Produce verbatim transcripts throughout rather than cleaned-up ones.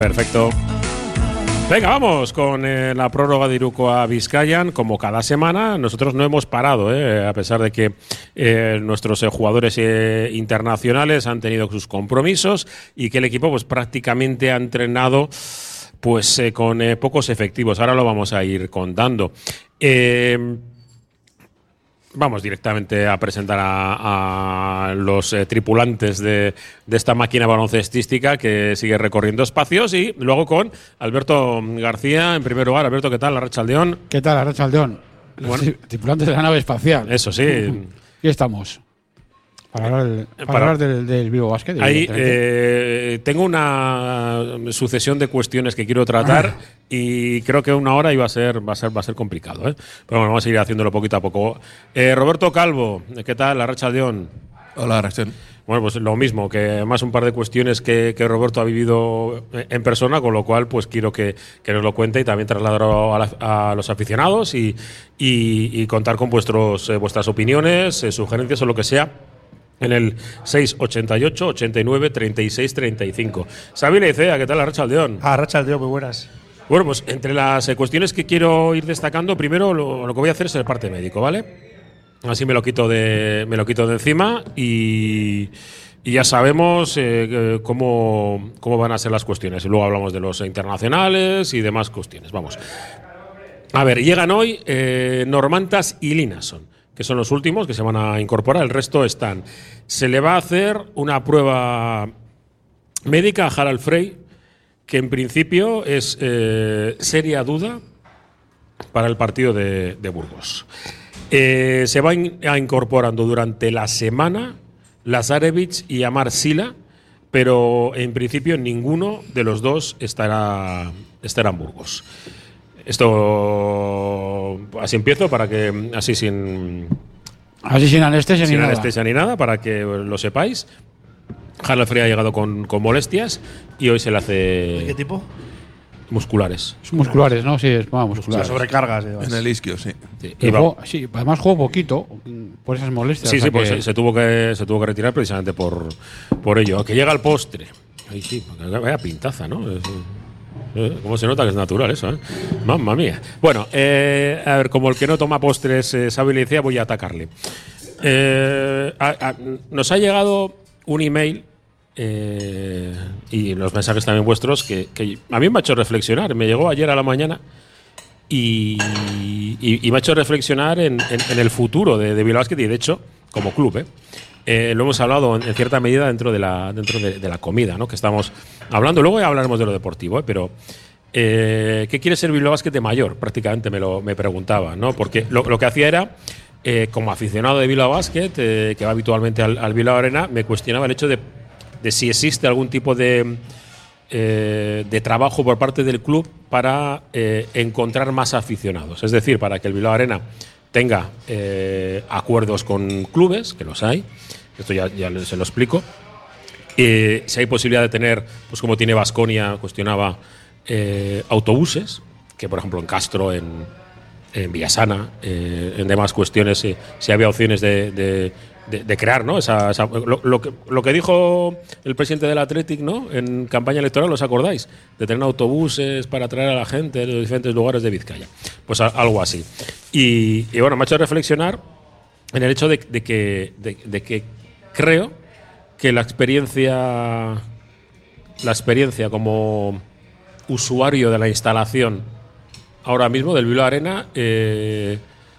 Perfecto. Venga, vamos con eh, la prórroga de Irukoa Bizkaian. Como cada semana, nosotros no hemos parado, eh, a pesar de que eh, nuestros eh, jugadores eh, internacionales han tenido sus compromisos y que el equipo pues prácticamente ha entrenado pues eh, con eh, pocos efectivos. Ahora lo vamos a ir contando. Eh, Vamos directamente a presentar a, a los eh, tripulantes de, de esta máquina baloncestística que sigue recorriendo espacios, y luego con Alberto García en primer lugar. Alberto, ¿qué tal? Arratsaldeón. ¿Qué tal, Arratsaldeón? Los bueno, tripulantes de la nave espacial. Eso sí. Aquí estamos. Para hablar, del, para para, hablar del, del Bilbao Basket. Ahí eh, tengo una sucesión de cuestiones que quiero tratar ah. y creo que una hora iba a ser, va a ser, va a ser complicado, ¿eh? Pero bueno, vamos a ir haciéndolo poquito a poco. Eh, Roberto Calvo, ¿qué tal? Arratsaldeón. Hola, Arratsaldeón. Bueno, pues lo mismo, que además un par de cuestiones que, que Roberto ha vivido en persona, con lo cual pues quiero que, que nos lo cuente y también trasladarlo a, la, a los aficionados y, y, y contar con vuestros, eh, vuestras opiniones, eh, sugerencias o lo que sea, en el seis ochenta y ocho, ochenta y nueve, treinta y seis, treinta y cinco. Xavi Leicea, ¿qué tal? Arratsaldeón. Arratsaldeón, muy buenas. Bueno, pues entre las eh, cuestiones que quiero ir destacando, primero lo, lo que voy a hacer es el parte médico, ¿vale? Así me lo quito de, me lo quito de encima y, y ya sabemos eh, cómo, cómo van a ser las cuestiones. Y luego hablamos de los internacionales y demás cuestiones. Vamos. A ver, llegan hoy eh, Normantas y Linason, que son los últimos que se van a incorporar. El resto están. Se le va a hacer una prueba médica a Harald Frey, que en principio es eh, seria duda para el partido de, de Burgos. Eh, se va in, a incorporando durante la semana Lazarevich y Amar Sila, pero en principio ninguno de los dos estará, estará en Burgos. Esto así empiezo para que así sin así sin anestesia sin ni anestesia nada. ni nada para que lo sepáis. Harald Frey ha llegado con, con molestias y hoy se le hace. ¿De qué tipo? Musculares. Son musculares, ¿no? Sí, es bueno, musculares. Sobrecargas. En el isquio, sí. Sí, y juego, sí, además jugó poquito por esas molestias. Sí, o sea sí, pues que… se, se tuvo que se tuvo que retirar precisamente por por ello. Que llega al postre. Ay, sí, vaya pintaza, ¿no? Es, Eh, ¿Cómo se nota que es natural eso, eh? Mamma mía. Bueno, eh, a ver, como el que no toma postres eh, sabe y le decía, voy a atacarle. Eh, a, a, nos ha llegado un email eh, y los mensajes también vuestros que, que a mí me ha hecho reflexionar. Me llegó ayer a la mañana y, y, y me ha hecho reflexionar en, en, en el futuro de, de Bilbao Basket y de hecho como club, ¿eh? Eh, lo hemos hablado en, en cierta medida dentro de la dentro de, de la comida, ¿no? Que estamos hablando. Luego ya hablaremos de lo deportivo, ¿eh? Pero eh, ¿qué quiere ser Bilbao Basket de mayor? Prácticamente me lo me preguntaba, ¿no? Porque lo, lo que hacía era, eh, como aficionado de Bilbao Basket, eh, que va habitualmente al, al Bilbao Arena, me cuestionaba el hecho de, de si existe algún tipo de eh, de trabajo por parte del club para eh, encontrar más aficionados. Es decir, para que el Bilbao Arena tenga eh, acuerdos con clubes, que los hay, esto ya, ya se lo explico, eh, si hay posibilidad de tener, pues como tiene Baskonia, cuestionaba, eh, autobuses, que por ejemplo en Castro, en, en Villasana, eh, en demás cuestiones, eh, si había opciones de, de, de, de crear, ¿no? Esa, esa, lo, lo, que, lo que dijo el presidente del Athletic, ¿no? En campaña electoral, ¿os acordáis? De tener autobuses para traer a la gente de los diferentes lugares de Vizcaya. Pues a, algo así. Y, y bueno, me ha hecho reflexionar en el hecho de, de, que, de, de que creo que la experiencia, la experiencia como usuario de la instalación ahora mismo del Bilbao Arena eh,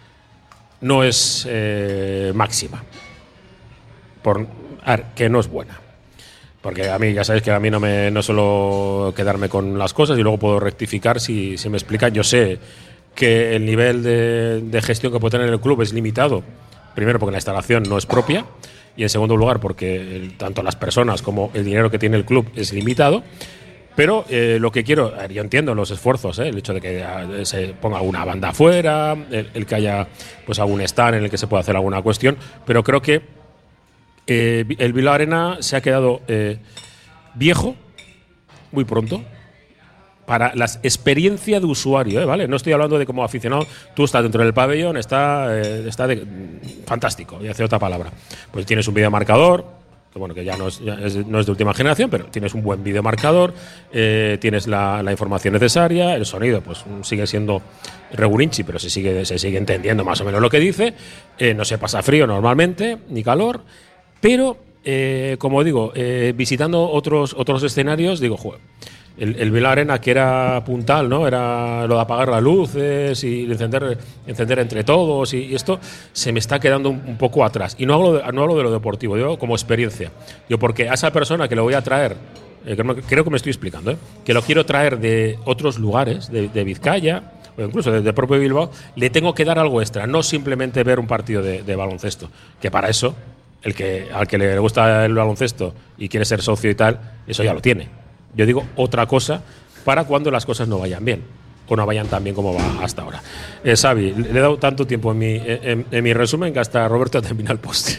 no es eh, máxima. Por, a ver, que no es buena. Porque a mí, ya sabéis que a mí no me no suelo quedarme con las cosas y luego puedo rectificar si, si me explican. Yo sé que el nivel de, de gestión que puede tener el club es limitado. Primero porque la instalación no es propia y en segundo lugar porque el, tanto las personas como el dinero que tiene el club es limitado. Pero eh, lo que quiero, yo entiendo los esfuerzos, ¿eh? El hecho de que eh, se ponga una banda afuera, el, el que haya pues algún stand en el que se pueda hacer alguna cuestión, pero creo que eh, el Bilbao Arena se ha quedado eh, viejo muy pronto para la experiencia de usuario, ¿eh? ¿Vale? No estoy hablando de como aficionado, tú estás dentro del pabellón, está, eh, está de, fantástico, y hace otra palabra. Pues tienes un videomarcador, que bueno, que ya no es, ya es, no es de última generación, pero tienes un buen videomarcador, eh, tienes la, la información necesaria, el sonido pues sigue siendo regulinchi, pero se sigue, se sigue entendiendo más o menos lo que dice, eh, no se pasa frío normalmente, ni calor, pero eh, como digo, eh, visitando otros, otros escenarios, digo, joder, el, el Bilbao Arena, que era puntal, ¿no? Era lo de apagar las luces y encender, encender entre todos, y, y esto se me está quedando un, un poco atrás. Y no hablo, de, no hablo de lo deportivo, digo como experiencia. Yo, porque a esa persona que lo voy a traer, eh, creo que me estoy explicando, ¿eh? Que lo quiero traer de otros lugares, de, de Vizcaya, o incluso desde el propio Bilbao, le tengo que dar algo extra, no simplemente ver un partido de, de baloncesto, que para eso, el que, al que le gusta el baloncesto y quiere ser socio y tal, eso ya lo tiene. Yo digo otra cosa para cuando las cosas no vayan bien o no vayan tan bien como va hasta ahora. Eh, Xavi, le he dado tanto tiempo en mi, en, en mi resumen que hasta Roberto ha terminado el postre.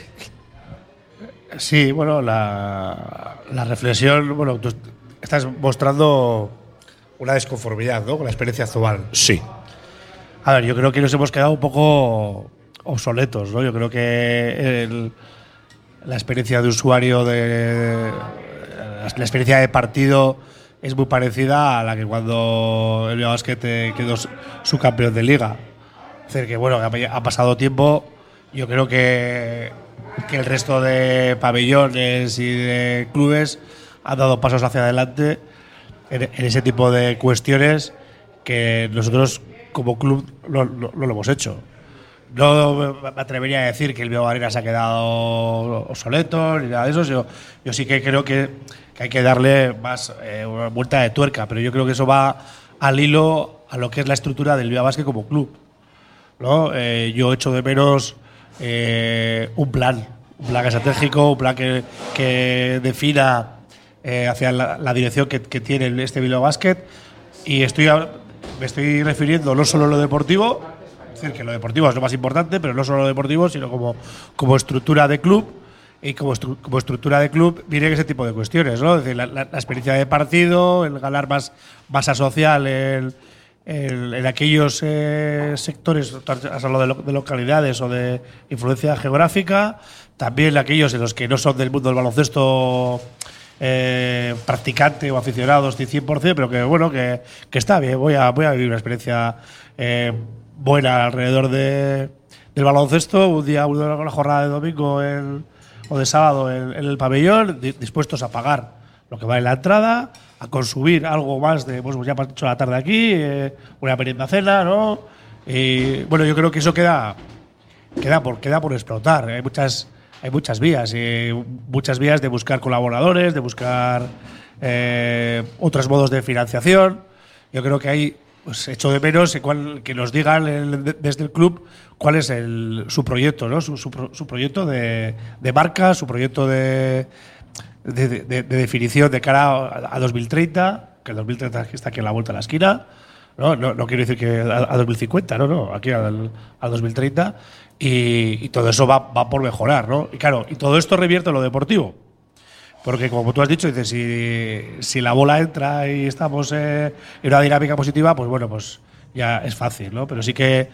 Sí, bueno, la, la reflexión, bueno, tú estás mostrando una desconformidad, ¿no?, con la experiencia actual. Sí. A ver, yo creo que nos hemos quedado un poco obsoletos, ¿no? Yo creo que el, la experiencia de usuario de la experiencia de partido es muy parecida a la que cuando el Bilbao Basket quedó subcampeón de liga. Es decir, que bueno, que ha pasado tiempo. Yo creo que, que el resto de pabellones y de clubes han dado pasos hacia adelante en, en ese tipo de cuestiones que nosotros como club no, no, no lo hemos hecho. No me atrevería a decir que el Bilbao Arena se ha quedado obsoleto ni nada de eso. Yo, yo sí que creo que, que hay que darle más eh, una vuelta de tuerca, pero yo creo que eso va al hilo a lo que es la estructura del Bilbao Basket como club, ¿no? Eh, yo echo de menos eh, un plan, un plan estratégico, un plan que, que defina eh, hacia la, la dirección que, que tiene este Bilbao Basket, y estoy a, me estoy refiriendo no solo a lo deportivo. Es decir, que lo deportivo es lo más importante, pero no solo lo deportivo, sino como, como estructura de club. Y como, estru como estructura de club vienen ese tipo de cuestiones, ¿no? Es decir, la, la, la experiencia de partido, el ganar más masa social en, en, en aquellos eh, sectores, has hablado de, lo, de localidades o de influencia geográfica, también aquellos en los que no son del mundo del baloncesto eh, practicante o aficionados de cien por cien, pero que bueno, que, que está bien, voy a, voy a vivir una experiencia eh, buena alrededor de, del baloncesto, un día, una jornada de domingo en, o de sábado en, en el pabellón, di, dispuestos a pagar lo que vale la entrada, a consumir algo más de, pues ya hemos hecho la tarde aquí, eh, una merienda cena, ¿no? Y bueno, yo creo que eso queda, queda, por, queda por explotar. Hay muchas, hay muchas vías, eh, muchas vías de buscar colaboradores, de buscar eh, otros modos de financiación. Yo creo que hay, pues echo de menos cuál, que nos digan el, de, desde el club cuál es el, su proyecto, ¿no? Su, su, su proyecto de, de marca, su proyecto de, de, de, de definición de cara a, a dos mil treinta, que el dos mil treinta está aquí a la vuelta de la esquina. No, no, no quiero decir que a, a dos mil cincuenta, no, no, aquí al, al dos mil treinta, y, y todo eso va, va por mejorar, ¿no? Y claro, y todo esto revierte en lo deportivo. Porque como tú has dicho, dices, si, si la bola entra y estamos eh, en una dinámica positiva, pues bueno, pues ya es fácil, ¿no? Pero sí que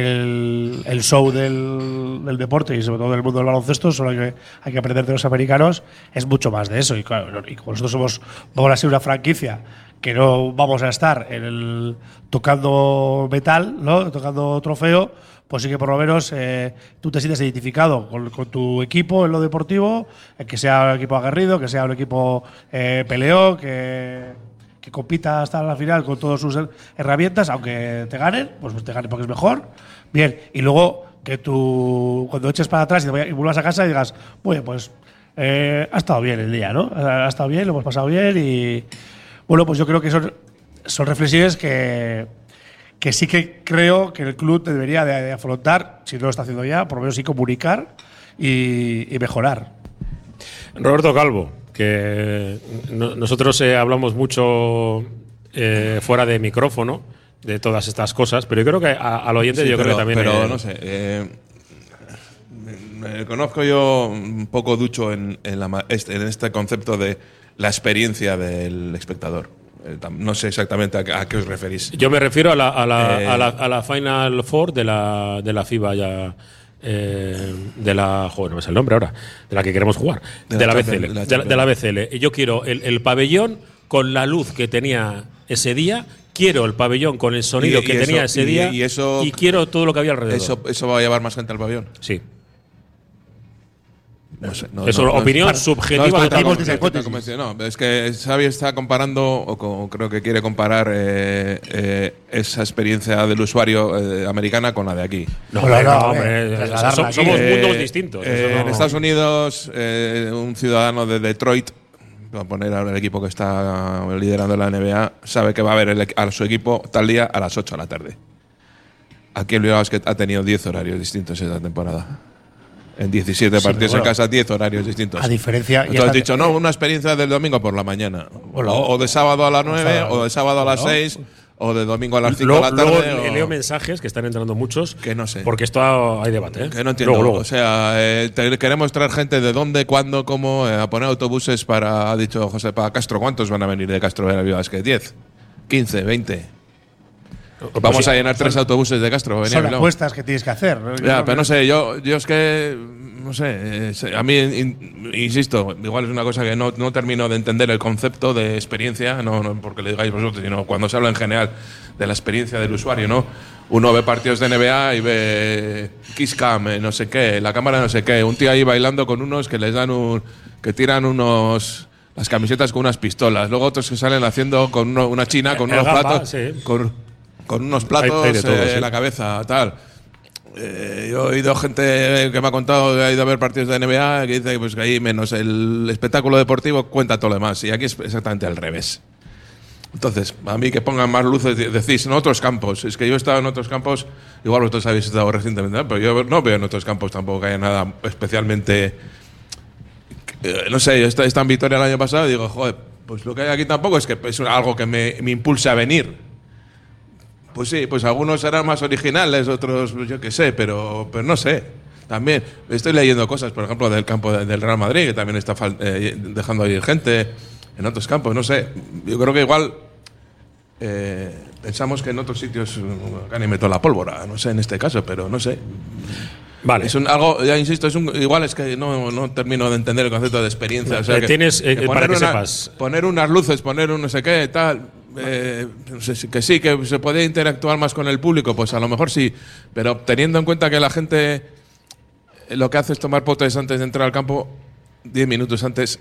el, el show del, del deporte y sobre todo del mundo del baloncesto, solo hay que, hay que aprender de los americanos, es mucho más de eso. Y claro, y como nosotros somos, vamos a ser una franquicia que no vamos a estar en el, tocando metal, ¿no? Tocando trofeo, pues sí que por lo menos eh, tú te sientes identificado con, con tu equipo en lo deportivo, eh, que sea un equipo aguerrido, que sea un equipo eh, peleón, que, que compita hasta la final con todas sus herramientas, aunque te ganen, pues, pues te ganen porque es mejor. Bien, y luego que tú cuando eches para atrás y, te vayas, y vuelvas a casa y digas, bueno, pues eh, ha estado bien el día, ¿no? Ha, ha estado bien, lo hemos pasado bien y bueno, pues yo creo que son, son reflexiones que que sí que creo que el club debería de, de afrontar, si no lo está haciendo ya, por lo menos sí comunicar y, y mejorar. Roberto Calvo, que no, nosotros eh, hablamos mucho eh, fuera de micrófono de todas estas cosas, pero yo creo que a, al oyente sí, yo pero, creo que también… Pero eh, no sé, eh, me, me conozco yo un poco ducho en, en, la, en este concepto de la experiencia del espectador. No sé exactamente a, a qué os referís. Yo me refiero a la, a la, eh, a la, a la Final Four de la, de la FIBA ya eh, de la. Joder, no me sé el nombre ahora. De la que queremos jugar. De, De la, la B C L. de la De la, de la B C L. Y yo quiero el, el pabellón con la luz que tenía ese día. Quiero el pabellón con el sonido Y- y que eso- tenía ese y- día. y eso- y quiero todo lo que había alrededor. Eso, eso va a llevar más gente al pabellón. Sí. No sé, no, Es no, una no, opinión no, subjetiva estoy tan total. convencido, no estoy tan convencido. No, es que Xavi está comparando, o co- creo que quiere comparar eh, eh, esa experiencia del usuario eh, americana con la de aquí. No, Bueno, hombre, no, no, hombre, hombre, trasladarla so- aquí. somos Eh, mundos distintos. eh, eso no- En Estados Unidos, eh, un ciudadano de Detroit, voy a poner ahora el equipo que está liderando la N B A, sabe que va a ver el equ- a su equipo tal día a las ocho de la tarde. Aquí el Bilbao Basket ha tenido diez horarios distintos esta temporada. En diecisiete Sí, partidos pero bueno, en casa, diez horarios distintos. a diferencia- y Entonces has esta- dicho, no, una experiencia del domingo por la mañana. Bueno, o, o de sábado a las nueve, sábado. o de sábado a las Bueno. seis, o de domingo a las cinco Luego, de la tarde. luego o- leo mensajes que están entrando muchos. Que no sé. Porque esto hay debate. ¿eh? Que no entiendo. Luego, luego. O sea, eh, te- queremos traer gente de dónde, cuándo, cómo, eh, a poner autobuses para, ha dicho José, para Castro. ¿Cuántos van a venir de Castro a Bilbao Basket? ¿diez? ¿quince? ¿veinte? Pues Vamos sí, a llenar tres autobuses de Castro. para venir a Son Bilbao. apuestas que tienes que hacer. ¿no? Yo Ya, creo pero que- no sé, yo, yo es que, no sé, eh, se- a mí, in- insisto, igual es una cosa que no, no termino de entender el concepto de experiencia, no, no porque le digáis vosotros, sino cuando se habla en general de la experiencia del usuario, ¿no? Uno ve partidos de N B A y ve Kiss Cam, eh, no sé qué, la cámara no sé qué, un tío ahí bailando con unos que les dan un, que tiran unos, las camisetas con unas pistolas, luego otros que salen haciendo con uno- una china, con El unos gamba, platos, sí. con, con unos platos Hay- hay de todo, eh, sí. en la cabeza, tal. Eh, yo he oído gente que me ha contado que ha ido a ver partidos de N B A que dice pues, que ahí menos el espectáculo deportivo cuenta todo lo demás. Y aquí es exactamente al revés. Entonces, a mí que pongan más luces, de- decís, en otros campos. Es que yo he estado en otros campos, igual vosotros habéis estado recientemente, ¿no? Pero yo no veo en otros campos tampoco que haya nada especialmente. eh, No sé, yo esta, esta en Vitoria el año pasado y digo, joder, pues lo que hay aquí tampoco es que es algo que me, me impulse a venir. Pues sí, pues algunos serán más originales, otros pues yo qué sé, pero, pero no sé. También estoy leyendo cosas, por ejemplo, del campo de- del Real Madrid, que también está fal- eh, dejando ir gente en otros campos, no sé. Yo creo que igual eh, pensamos que en otros sitios uh, acá ni meto la pólvora, no sé en este caso, pero no sé. Vale. Es un, algo, ya insisto, es un, igual es que no, no termino de entender el concepto de experiencia. O sea, Eh, que- tienes, eh, que para que una- sepas. Poner unas luces, poner un no sé qué, tal. eh, no sé, si- que sí, que se puede interactuar más con el público, pues a lo mejor sí. Pero teniendo en cuenta que la gente eh, lo que hace es tomar potes antes de entrar al campo, diez minutos antes,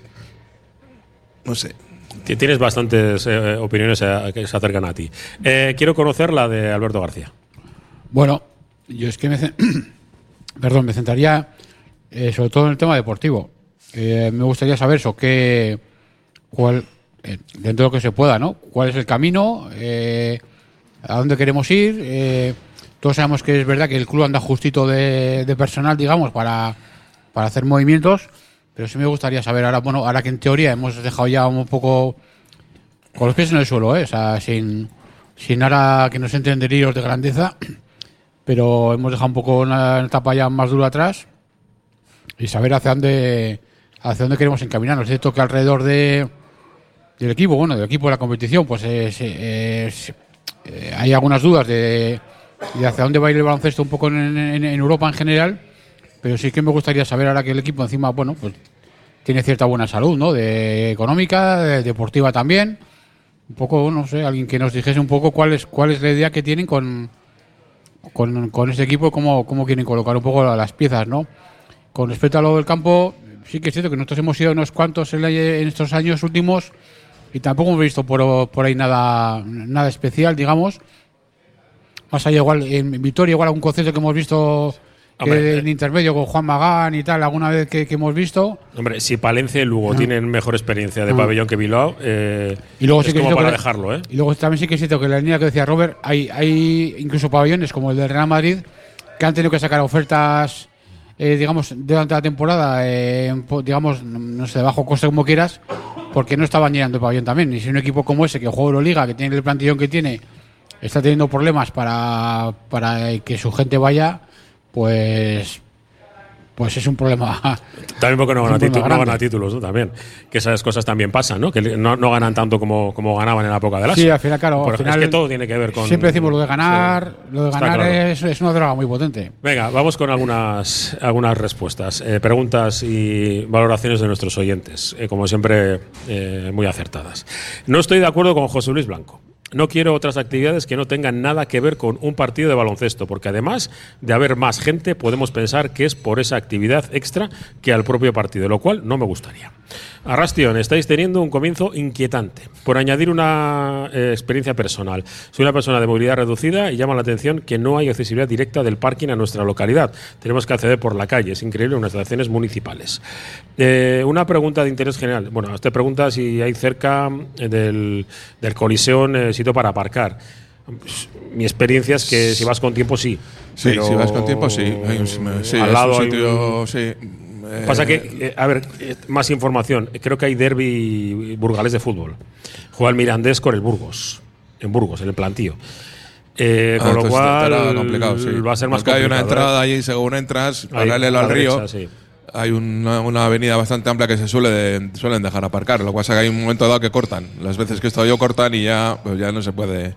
no sé. Ti- Tienes bastantes eh, opiniones eh, que se acercan a ti. Eh, quiero conocer la de Alberto García. Bueno, yo es que me, ce- perdón, me centraría eh, sobre todo en el tema deportivo. Eh, me gustaría saber eso, qué, cuál, eh, dentro de lo que se pueda, ¿no? ¿Cuál es el camino? Eh, ¿A dónde queremos ir? Eh, todos sabemos que es verdad que el club anda justito de, de personal, digamos, para, para hacer movimientos, pero sí me gustaría saber ahora, bueno, ahora que en teoría hemos dejado ya un poco con los pies en el suelo, ¿eh? O sea, sin, sin ahora que nos entren delirios de grandeza, pero hemos dejado un poco una etapa ya más dura atrás y saber hacia dónde hacia dónde queremos encaminarnos. Es cierto que alrededor de del equipo, bueno, del equipo de la competición, pues es, es- eh, hay algunas dudas de, de hacia dónde va a ir el baloncesto un poco en, en- en Europa en general, pero sí que me gustaría saber ahora que el equipo encima, bueno, pues tiene cierta buena salud, ¿no? De económica, de deportiva también. Un poco, no sé, alguien que nos dijese un poco cuál es cuál es la idea que tienen con con, con este equipo, cómo, cómo quieren colocar un poco las piezas, ¿no? Con respecto a lo del campo, sí que es cierto que nosotros hemos ido unos cuantos en, la- en estos años últimos y tampoco hemos visto por, por ahí nada nada especial, digamos. Más allá igual, en Vitoria igual algún concierto que hemos visto que Hombre, en intermedio con Juan Magán y tal, alguna vez que, que hemos visto. Hombre, si Palencia y Lugo tienen mejor experiencia de Ah. pabellón que Bilbao, eh, Y luego es sí que es como cierto para que- dejarlo, ¿eh? Y luego también sí que es cierto que en la línea que decía Robert, hay, hay incluso pabellones como el del Real Madrid que han tenido que sacar ofertas, eh, digamos, durante la temporada, eh, en po- digamos, no sé, de bajo coste como quieras, porque no estaban llenando el pabellón también. Y si un equipo como ese, que juega Euroliga, que tiene el plantillón que tiene, está teniendo problemas para, para que su gente vaya, pues pues es un problema. También porque no es gana, un problema títulos, no gana grande. títulos, ¿no? También. Que esas cosas también pasan, ¿no? Que no, no ganan tanto como, como ganaban en la época de las. Sí, al final, claro. Por al ejemplo, final, es que todo tiene que ver con. Siempre decimos lo de ganar. Sí, lo de está ganar claro. es, es una droga muy potente. Venga, vamos con algunas, algunas respuestas, eh, preguntas y valoraciones de nuestros oyentes, eh, como siempre, eh, muy acertadas. No estoy de acuerdo con José Luis Blanco. No quiero otras actividades que no tengan nada que ver con un partido de baloncesto, porque además de haber más gente, podemos pensar que es por esa actividad extra que al propio partido, lo cual no me gustaría. Arrastion, estáis teniendo un comienzo inquietante. Por añadir una eh, experiencia personal, soy una persona de movilidad reducida y llama la atención que no hay accesibilidad directa del parking a nuestra localidad. Tenemos que acceder por la calle, es increíble, en unas estaciones municipales. Eh, una pregunta de interés general. Bueno, usted pregunta si hay cerca eh, del, del Coliseo eh, sitio para aparcar. Mi experiencia es que si vas con tiempo, sí. Sí, pero si vas con tiempo, sí. Hay un, sí al es lado un hay sitio, un- sí. Eh, Pasa que, eh, a ver, eh, más información. Creo que hay derbi burgalés de fútbol. Juega el Mirandés con el Burgos. En Burgos, en el plantío. Eh, ah, con lo entonces cual estará complicado, sí. va a ser más Porque hay complicado. una entrada ¿eh? allí, según entras, Ahí, paralelo a la al río. derecha, sí. Hay una, una avenida bastante amplia que se suele suelen dejar aparcar. Lo que pasa es que hay un momento dado que cortan. Las veces que he estado yo cortan y ya, pues ya no se puede.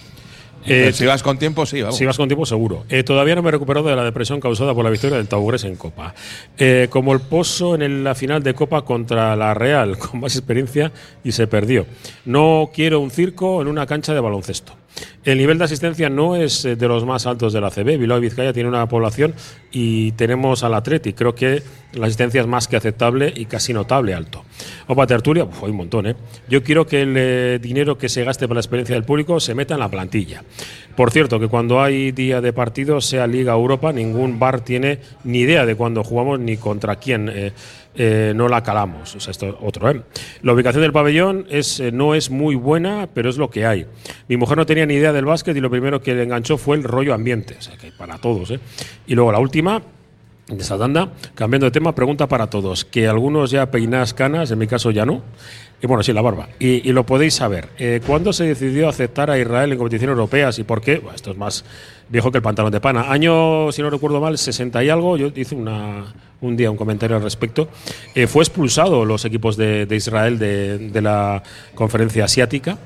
Eh, si vas con tiempo, sí, vamos. Si vas con tiempo, seguro. Eh, todavía no me he recuperado de la depresión causada por la victoria del Taugres en Copa. Eh, como el Pozo en el- la final de Copa contra la Real, con más experiencia y se perdió. No quiero un circo en una cancha de baloncesto. El nivel de asistencia no es eh, de los más altos de la A C B. Bilbao y Vizcaya tiene una población y tenemos al Atleti. Creo que la asistencia es más que aceptable y casi notable alto. Opa tertulia, uf, hay un montón, ¿eh? Yo quiero que el eh, dinero que se gaste para la experiencia del público se meta en la plantilla. Por cierto, que cuando hay día de partido, sea Liga o Europa, ningún bar tiene ni idea de cuándo jugamos ni contra quién. Eh, eh, no la calamos. O sea, esto es otro, ¿eh? La ubicación del pabellón es, eh, no es muy buena, pero es lo que hay. Mi mujer no tenía ni idea del básquet y lo primero que le enganchó fue el rollo ambiente. O sea, que para todos, ¿eh? Y luego la última, de esa tanda, cambiando de tema, pregunta para todos. Que algunos ya peináis canas, en mi caso ya no. Y bueno, sí, la barba. Y, y lo podéis saber. Eh, ¿Cuándo se decidió aceptar a Israel en competiciones europeas y por qué? Bueno, esto es más viejo que el pantalón de pana. Año, si no recuerdo mal, sesenta y algo. Yo hice una, un día un comentario al respecto. Eh, fue expulsado los equipos de, de Israel de, de la conferencia asiática.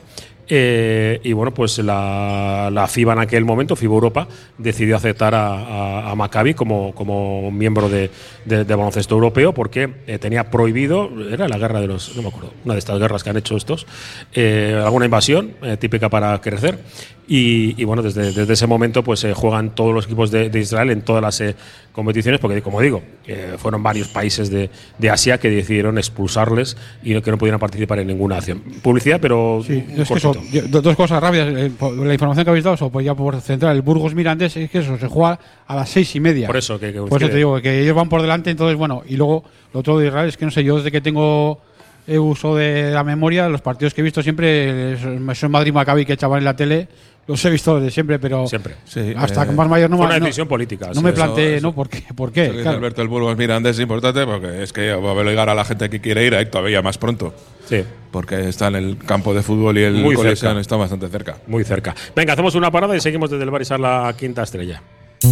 Eh, y bueno, pues la, la FIBA en aquel momento, FIBA Europa, decidió aceptar a, a, a Maccabi como, como miembro de, de, de baloncesto europeo porque eh, tenía prohibido, era la guerra de los, no me acuerdo, una de estas guerras que han hecho estos, eh, alguna invasión eh, típica para crecer. Y, y bueno, desde, desde ese momento pues eh, juegan todos los equipos de, de Israel en todas las eh, competiciones, porque como digo, eh, fueron varios países de, de Asia que decidieron expulsarles y que no pudieran participar en ninguna acción. Publicidad, pero Sí, es que cortito. eso, yo- do- dos cosas rápidas. eh, por la información que habéis dado, so, pues ya por central, el Burgos Mirandés, es que eso se juega a las seis y media. Por eso que- que Por eso coincide. te digo, que ellos van por delante, entonces, bueno, y luego lo otro de Israel es que no sé, yo desde que tengo eh, uso de la memoria, los partidos que he visto siempre, eh, son Madrid-Maccabi que echaban en la tele, los he visto desde siempre, pero Siempre. Sí, hasta eh, que más mayor no Fue me una no- decisión política. No sí, me eso- planteé, eso. ¿no? ¿Por qué? ¿Por Eso qué? que dice Claro. Alberto el Burgos Mirandés es importante porque es que va a obligar a la gente que quiere ir a ir todavía más pronto. Sí, Porque está en el campo de fútbol y el Muy Coliseum cerca. está bastante cerca. muy cerca. Venga, hacemos una parada y seguimos desde el Barisar la quinta estrella.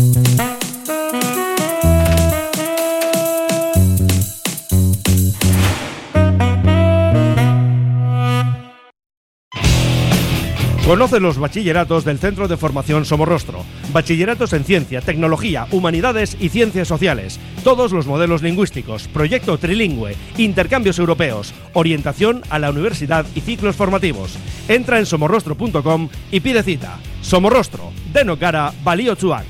Conoce los bachilleratos del Centro de Formación Somorrostro. Bachilleratos en Ciencia, Tecnología, Humanidades y Ciencias Sociales. Todos los modelos lingüísticos, proyecto trilingüe, intercambios europeos, orientación a la universidad y ciclos formativos. Entra en somorrostro punto com y pide cita. Somorrostro, deno cara, baliotsuak.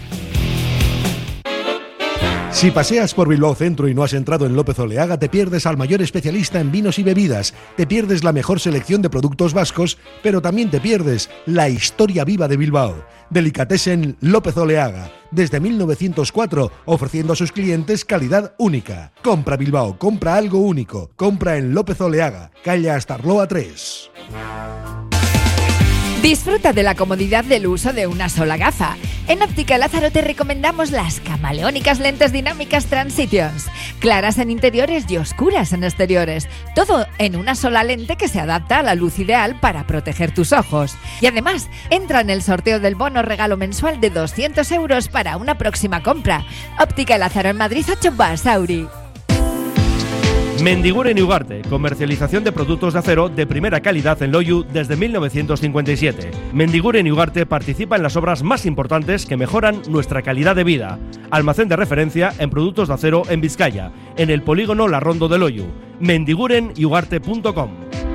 Si paseas por Bilbao Centro y no has entrado en López Oleaga, te pierdes al mayor especialista en vinos y bebidas, te pierdes la mejor selección de productos vascos, pero también te pierdes la historia viva de Bilbao. Delicatessen López Oleaga, desde mil novecientos cuatro, ofreciendo a sus clientes calidad única. Compra Bilbao, compra algo único, compra en López Oleaga, calle Astarloa tres. Disfruta de la comodidad del uso de una sola gafa. En Óptica Lázaro te recomendamos las camaleónicas lentes dinámicas Transitions, claras en interiores y oscuras en exteriores, todo en una sola lente que se adapta a la luz ideal para proteger tus ojos. Y además, entra en el sorteo del bono regalo mensual de doscientos euros para una próxima compra. Óptica Lázaro en Madrid, ocho Basauri. Mendiguren y Ugarte, comercialización de productos de acero de primera calidad en Loiu desde mil novecientos cincuenta y siete. Mendiguren y Ugarte participa en las obras más importantes que mejoran nuestra calidad de vida. Almacén de referencia en productos de acero en Vizcaya, en el polígono La Rondo de Loiu. mendiguren y ugarte punto com.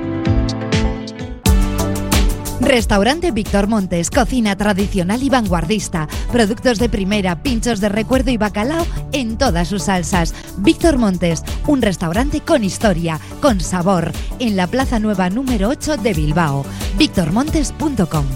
Restaurante Víctor Montes, cocina tradicional y vanguardista, productos de primera, pinchos de recuerdo y bacalao en todas sus salsas. Víctor Montes, un restaurante con historia, con sabor, en la Plaza Nueva número ocho de Bilbao. víctor montes punto com.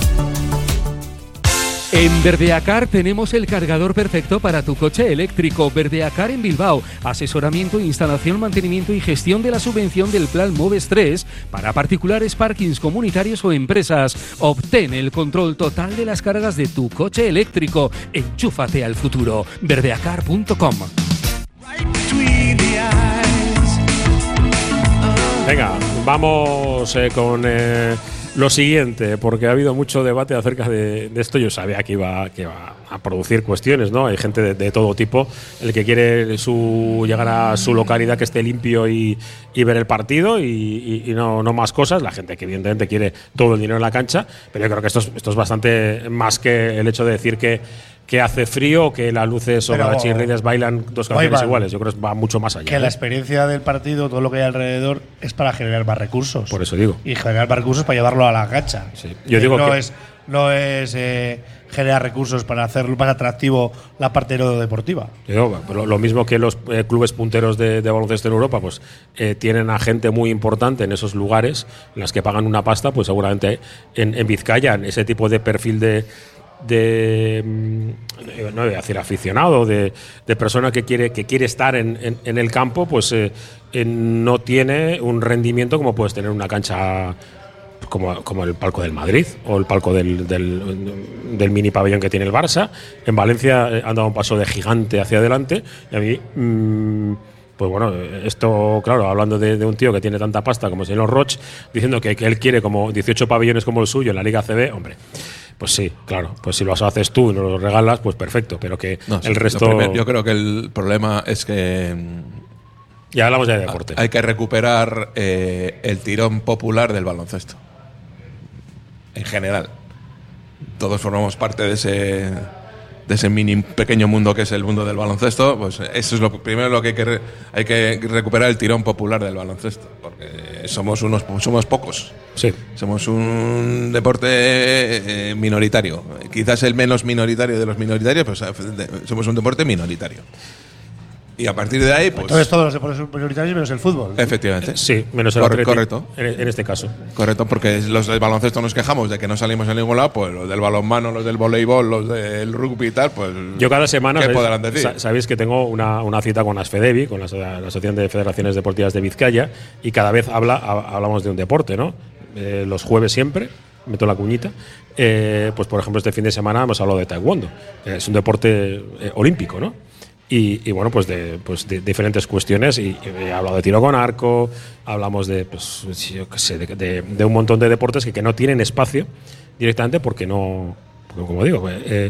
En Verdeacar tenemos el cargador perfecto para tu coche eléctrico. Verdeacar en Bilbao. Asesoramiento, instalación, mantenimiento y gestión de la subvención del Plan Moves tres para particulares, parkings comunitarios o empresas. Obtén el control total de las cargas de tu coche eléctrico. Enchúfate al futuro. verdeacar punto com. Venga, vamos eh, con eh, lo siguiente, porque ha habido mucho debate acerca de, de esto. Yo sabía que iba, que iba a producir cuestiones, ¿no? Hay gente de, de todo tipo, el que quiere su llegar a su localidad que esté limpio y, y ver el partido y, y, y no, no más cosas. La gente que evidentemente quiere todo el dinero en la cancha, pero yo creo que esto es, esto es bastante más que el hecho de decir que que hace frío, que las luces o Pero, las cheerleaders bailan dos canciones Iván, iguales. Yo creo que va mucho más allá. Que ¿eh? la experiencia del partido, todo lo que hay alrededor, es para generar más recursos. Por eso digo. Y generar más recursos para llevarlo a la cancha. Sí. Yo digo no que es no es eh, generar recursos para hacer más atractivo la parte deportiva. Digo, lo, lo mismo que los eh, clubes punteros de, de baloncesto en Europa, pues eh, tienen a gente muy importante en esos lugares, en las que pagan una pasta, pues seguramente en, en Vizcaya, en ese tipo de perfil de de no voy a decir aficionado, de, de persona que quiere que quiere estar en, en, en el campo, pues eh, no tiene un rendimiento como puedes tener una cancha como, como el palco del Madrid o el palco del, del, del mini pabellón que tiene el Barça. En Valencia han dado un paso de gigante hacia adelante y a mí mmm, pues bueno, esto, claro, hablando de, de un tío que tiene tanta pasta como el señor Roch, diciendo que, que él quiere como dieciocho pabellones como el suyo en la Liga A C B, hombre, pues sí, claro, pues si lo haces tú y nos lo regalas, pues perfecto, pero que No, el sí, resto… primer, yo creo que el problema es que… Ya hablamos ya de deporte. Hay que recuperar eh, el tirón popular del baloncesto. En general. Todos formamos parte de ese… de ese mini pequeño mundo que es el mundo del baloncesto, pues eso es lo primero lo que hay que re, hay que recuperar el tirón popular del baloncesto, porque somos unos somos pocos. Sí. Somos un deporte eh, minoritario, quizás el menos minoritario de los minoritarios, pues somos un deporte minoritario. Y a partir de ahí, pues… Entonces todos los deportes son prioritarios menos el fútbol. Efectivamente. Sí, menos el Corre, Athletic, correcto. En, en este caso. Correcto, porque los del baloncesto nos quejamos de que no salimos en ningún lado, pues los del balonmano, los del voleibol, los del rugby y tal, pues… Yo cada semana, ¿qué ¿sabéis, podrán decir? sa- sabéis que tengo una, una cita con ASFEDEVI, con la, la Asociación de Federaciones Deportivas de Vizcaya, y cada vez habla, ha- hablamos de un deporte, ¿no? Eh, los jueves siempre, meto la cuñita, eh, pues por ejemplo este fin de semana hemos hablado de taekwondo, eh, es un deporte eh, olímpico, ¿no? Y, y bueno, pues de, pues de diferentes cuestiones. Y, y he hablado de tiro con arco, hablamos de, pues, yo qué sé, de, de, de un montón de deportes que, que no tienen espacio directamente porque no. Porque como digo, eh,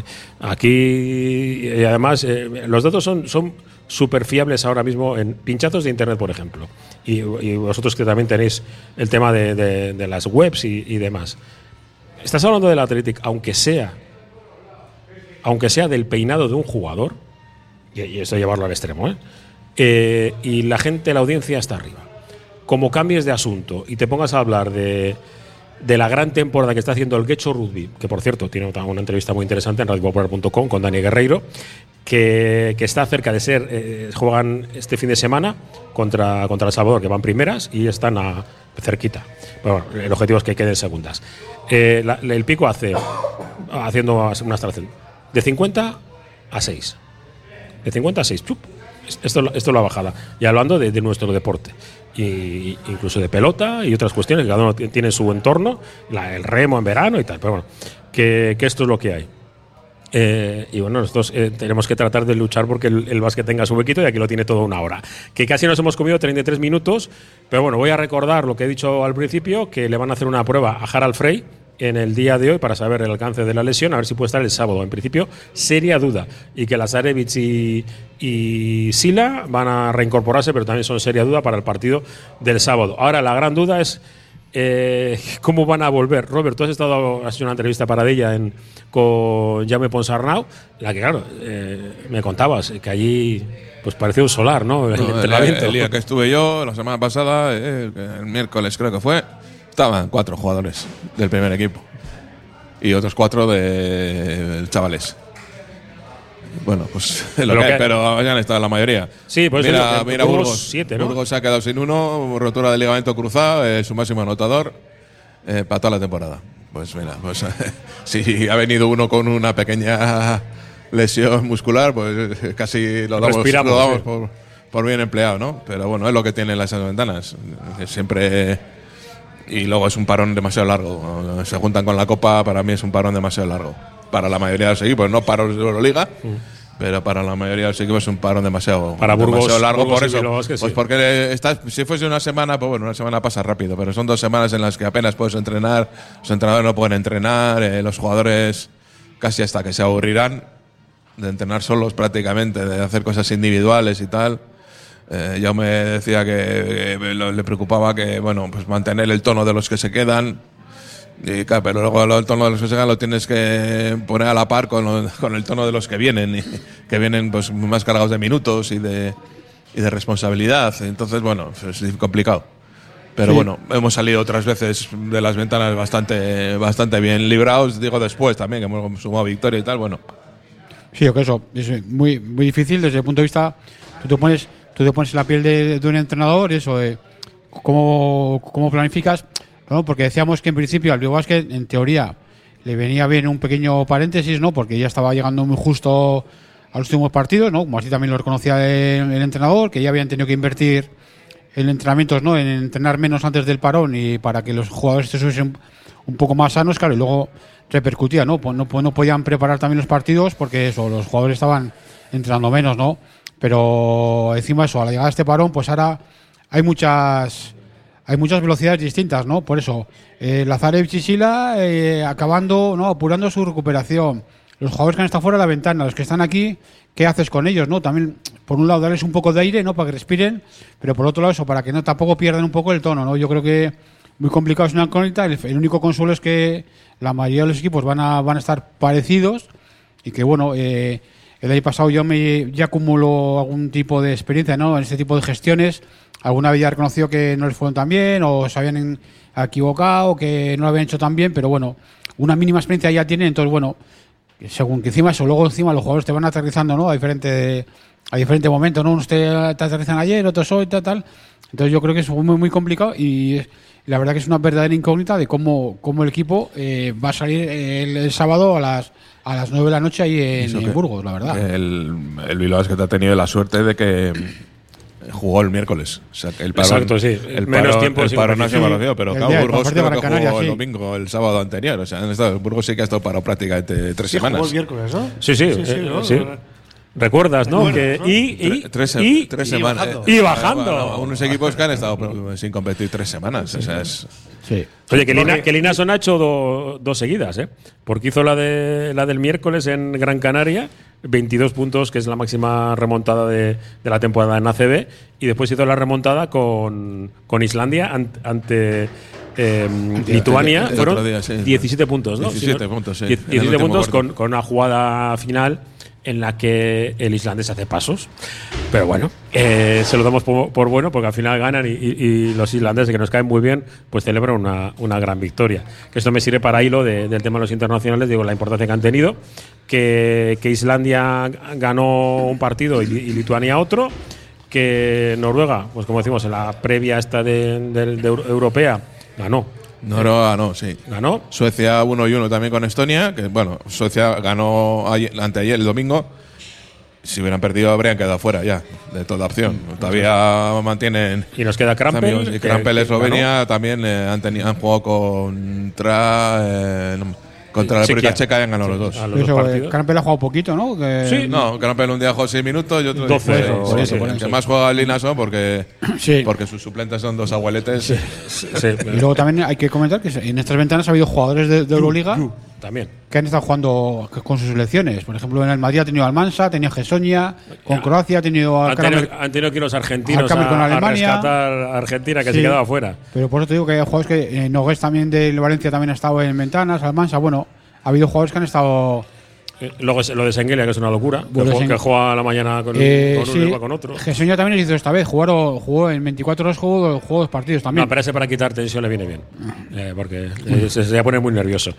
aquí. Y además, eh, los datos son. son súper fiables ahora mismo en pinchazos de internet, por ejemplo. Y, y vosotros que también tenéis el tema de, de, de las webs y, y demás. Estás hablando del Athletic, aunque sea. Aunque sea del peinado de un jugador. Y esto llevarlo al extremo, ¿eh? Eh, y la gente, la audiencia está arriba. Como cambies de asunto y te pongas a hablar de, de la gran temporada que está haciendo el Guecho Rugby, que por cierto tiene una entrevista muy interesante en radio popular punto com con Dani Guerreiro, que, que está cerca de ser, eh, juegan este fin de semana contra, contra El Salvador, que van primeras y están a, cerquita. Pero bueno, el objetivo es que queden segundas. Eh, la, el Pico hace, haciendo una abstracción, de cincuenta a seis. De cincuenta a seis, ¡chup! Esto, esto es la bajada. Y hablando de, de nuestro deporte, y incluso de pelota y otras cuestiones, que cada uno tiene su entorno, la, el remo en verano y tal. Pero bueno, que, que esto es lo que hay. Eh, y bueno, nosotros eh, tenemos que tratar de luchar porque el, el básquet tenga su huequito y aquí lo tiene todo una hora. Que casi nos hemos comido treinta y tres minutos, pero bueno, voy a recordar lo que he dicho al principio, que le van a hacer una prueba a Harald Frey en el día de hoy para saber el alcance de la lesión, a ver si puede estar el sábado. En principio, seria duda. Y que Lazarevic y, y Sila van a reincorporarse, pero también son seria duda para el partido del sábado. Ahora, la gran duda es eh, cómo van a volver. Robert, tú has estado, has hecho una entrevista para ella en, con Jaume Ponsarnau, la que, claro, eh, me contabas que allí pues parecía un solar, ¿no? El, No, entrenamiento. el, el día que estuve yo, la semana pasada, eh, el miércoles creo que fue, estaban cuatro jugadores del primer equipo y otros cuatro de chavales. Bueno, pues lo Pero que hay, que- pero ya han estado la mayoría. Sí, pues mira, es lo- mira Burgos Burgos. siete, ¿no? Burgos se ha quedado sin uno, rotura de ligamento cruzado, eh, su máximo anotador eh, para toda la temporada. Pues mira, pues si ha venido uno con una pequeña lesión muscular, pues casi lo damos, Respiramos, lo damos sí. por, por bien empleado, ¿no? Pero bueno, es lo que tienen las ventanas. Siempre. Y luego es un parón demasiado largo. Se juntan con la Copa, para mí es un parón demasiado largo. Para la mayoría de los equipos, no para los de Euroliga, pero para la mayoría de los equipos es un parón demasiado, Para Burgos- demasiado largo. Burgos por y eso, Bilbao, es que pues sí. porque estás, si fuese una semana, pues bueno, una semana pasa rápido, pero son dos semanas en las que apenas puedes entrenar, los entrenadores no pueden entrenar, eh, los jugadores casi hasta que se aburrirán de entrenar solos prácticamente, de hacer cosas individuales y tal. Eh, yo me decía que, que lo- le preocupaba que, bueno, pues mantener el tono de los que se quedan. Y, claro, pero luego lo- el tono de los que se quedan lo tienes que poner a la par con, lo- con el tono de los que vienen, y que vienen pues más cargados de minutos y de, y de responsabilidad. Entonces, bueno, es complicado. Pero Sí. bueno, hemos salido otras veces de las ventanas bastante, bastante bien librados. Digo después también, que hemos sumado victoria y tal. Bueno, Sí, yo creo que eso es muy, muy difícil desde el punto de vista. Tú te pones, tú te pones en la piel de, de un entrenador, eso, de cómo, cómo planificas. ¿No? Porque decíamos que en principio al Bilbao Basket, en teoría, le venía bien un pequeño paréntesis, ¿no? Porque ya estaba llegando muy justo a los últimos partidos, ¿no? Como así también lo reconocía el, el entrenador, que ya habían tenido que invertir en entrenamientos, ¿no? En entrenar menos antes del parón y para que los jugadores estuviesen un poco más sanos, claro, y luego repercutía, ¿no? Pues no, pues no podían preparar también los partidos porque eso, los jugadores estaban entrenando menos, ¿no? Pero encima eso, a la llegada de este parón, pues ahora hay muchas hay muchas velocidades distintas, ¿no? Por eso, eh, Lazarevic y Sila eh, acabando, ¿no? Apurando su recuperación. Los jugadores que han estado fuera de la ventana, los que están aquí, ¿qué haces con ellos, no? También, por un lado, darles un poco de aire, ¿no? Para que respiren, pero por otro lado, eso, para que no tampoco pierdan un poco el tono, ¿no? Yo creo que muy complicado es una incógnita. El, el único consuelo es que la mayoría de los equipos van a, van a estar parecidos y que, bueno, eh, el año pasado yo me ya acumulo algún tipo de experiencia, ¿no? En este tipo de gestiones. Alguna vez ya he reconocido que no les fueron tan bien o se habían en- equivocado, que no lo habían hecho tan bien, pero bueno, una mínima experiencia ya tienen, entonces bueno, según que encima eso, luego encima los jugadores te van aterrizando, ¿no? A diferente, a diferente momento, ¿no? Unos te, te aterrizan ayer, otros hoy, tal, tal. Entonces yo creo que es muy, muy complicado y es- la verdad que es una verdadera incógnita de cómo, cómo el equipo eh, va a salir el, el sábado a las a las nueve de la noche ahí en, Eso en que- Burgos, la verdad. que El, el Bilbao Basket ha tenido la suerte de que jugó el miércoles. O sea, que el parón, Exacto, sí. El Menos parón, tiempo el sin parón no se competición. conoció, pero El claro, día- el Burgos partido creo de que Gran Canaria, jugó el sí. domingo, el sábado anterior. O sea, han estado- Burgos sí que ha estado parado prácticamente tres Sí, jugó semanas. el miércoles, ¿no? Sí, sí, eh, ¿no? sí. ¿Recuerdas, no? Recuerdas, Que, ¿no? y, y, Tre- tres, y- tres y semanas. bajando. eh, Y bajando. bueno, unos equipos que han estado pro- sin competir tres semanas. O sea, es, Sí. Oye, que Lina, Porque- que Lina Son ha hecho do- dos seguidas, ¿eh? Porque hizo la, de, la del miércoles en Gran Canaria, veintidós puntos, que es la máxima remontada de, de la temporada en A C B, y después hizo la remontada con, con Islandia an- ante eh, Lituania. el Fueron otro día, sí. diecisiete puntos, ¿no? diecisiete Sí, ¿no? puntos, sí, Die- en el diecisiete último puntos cuarto. con, con una jugada final en la que el islandés hace pasos. Pero bueno, eh, se lo damos por, por bueno porque al final ganan y, y- y los islandeses, que nos caen muy bien, pues celebran una, una gran victoria. Que esto me sirve para hilo de- del tema de los internacionales, digo, la importancia que han tenido. Que, que Islandia ganó un partido y, y Lituania otro. Que Noruega, pues como decimos, en la previa esta de, de- de Euro- europea, ganó. Noruega no, sí. Ganó. Suecia uno y uno también con Estonia, que bueno, Suecia ganó ayer, anteayer, el domingo. Si hubieran perdido habrían quedado fuera ya de toda opción. Todavía mantienen Y nos queda Krampel. amigos. Y que- Krampel que Eslovenia también eh, han, teni- han jugado contra eh, no, Contra la Sí, República que- Checa han ganado sí, los dos. a los dos Eso, eh, partidos. Campbell ha jugado poquito, ¿no? Que- Sí. No, Campbell un día jugó seis minutos y otro doce, dieciséis. por eso, Sí, por el eso. que más juega Linason porque, Sí. porque sus suplentes son dos abueletes. Sí, Y luego también hay que comentar que en estas ventanas ha habido jugadores de, de Euroliga también. que han estado jugando con sus selecciones. Por ejemplo, en el Madrid ha tenido a Almansa, ha tenido a Gesonia, con Croacia ha tenido a Han tenido, Kramer. han tenido que ir los argentinos Al Kramer con a, a Alemania. rescatar a Argentina, que Sí. se quedaba fuera. Pero por eso te digo que hay jugadores que eh, Nogués también del Valencia también ha estado en ventanas, Almansa, bueno, ha habido jugadores que han estado. Eh, Luego es- lo de Sengelia, que es una locura. Que, Lo de juega, Sen- que juega a la mañana con, Eh, con uno sí, y luego con otro. Gesonia también lo hizo esta vez, jugaron, jugó en veinticuatro horas, jugó, jugó dos partidos también. No, pero ese para quitar tensión le viene bien. Eh, porque eh, se, se va a poner muy nervioso.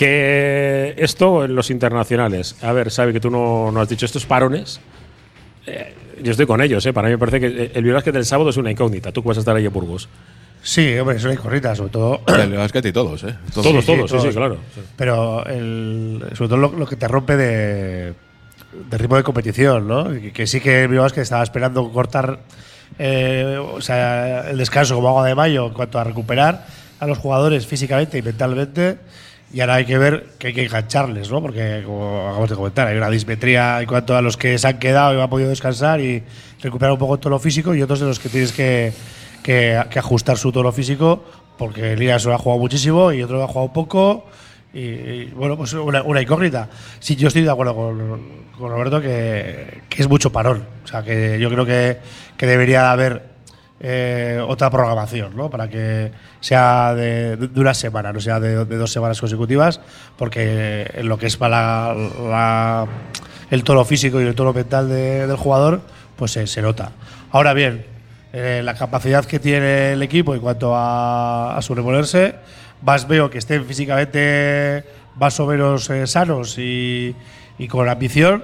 Que esto en los internacionales. A ver, sabe que tú no, no has dicho estos parones. Eh, yo estoy con ellos, eh. Para mí me parece que eh, el Eurobasket del sábado es una incógnita. Tú que vas a estar ahí en Burgos. Sí, hombre, eso hay corridas, sobre todo. El basket y todos, ¿eh? Todos, sí, todos, sí, todos. sí, claro. Sí. Pero el, sobre todo lo, lo que te rompe de, de ritmo de competición, ¿no? Que, que sí que Bilbao que estaba esperando cortar eh, o sea, el descanso como agua de mayo en cuanto a recuperar a los jugadores físicamente y mentalmente. Y ahora hay que ver que hay que engancharles, ¿no? Porque, como acabamos de comentar, hay una dismetría en cuanto a los que se han quedado y han podido descansar y recuperar un poco el tono físico, y otros de los que tienes que, que, que ajustar su tono físico, porque Liga solo ha jugado muchísimo y otro ha jugado poco. Y, y, bueno, pues una, una incógnita. Sí, yo estoy de acuerdo con, con Roberto que, que es mucho parón. O sea, que yo creo que, que debería haber eh, otra programación, ¿no? Para que sea de, de una semana, no sea de, de dos semanas consecutivas, porque en lo que es para la, la- el tono físico y el tono mental de- del jugador, pues se, se nota. Ahora bien, eh, la capacidad que tiene el equipo en cuanto a, a sobreponerse, más veo que estén físicamente más o menos eh, sanos y, y con ambición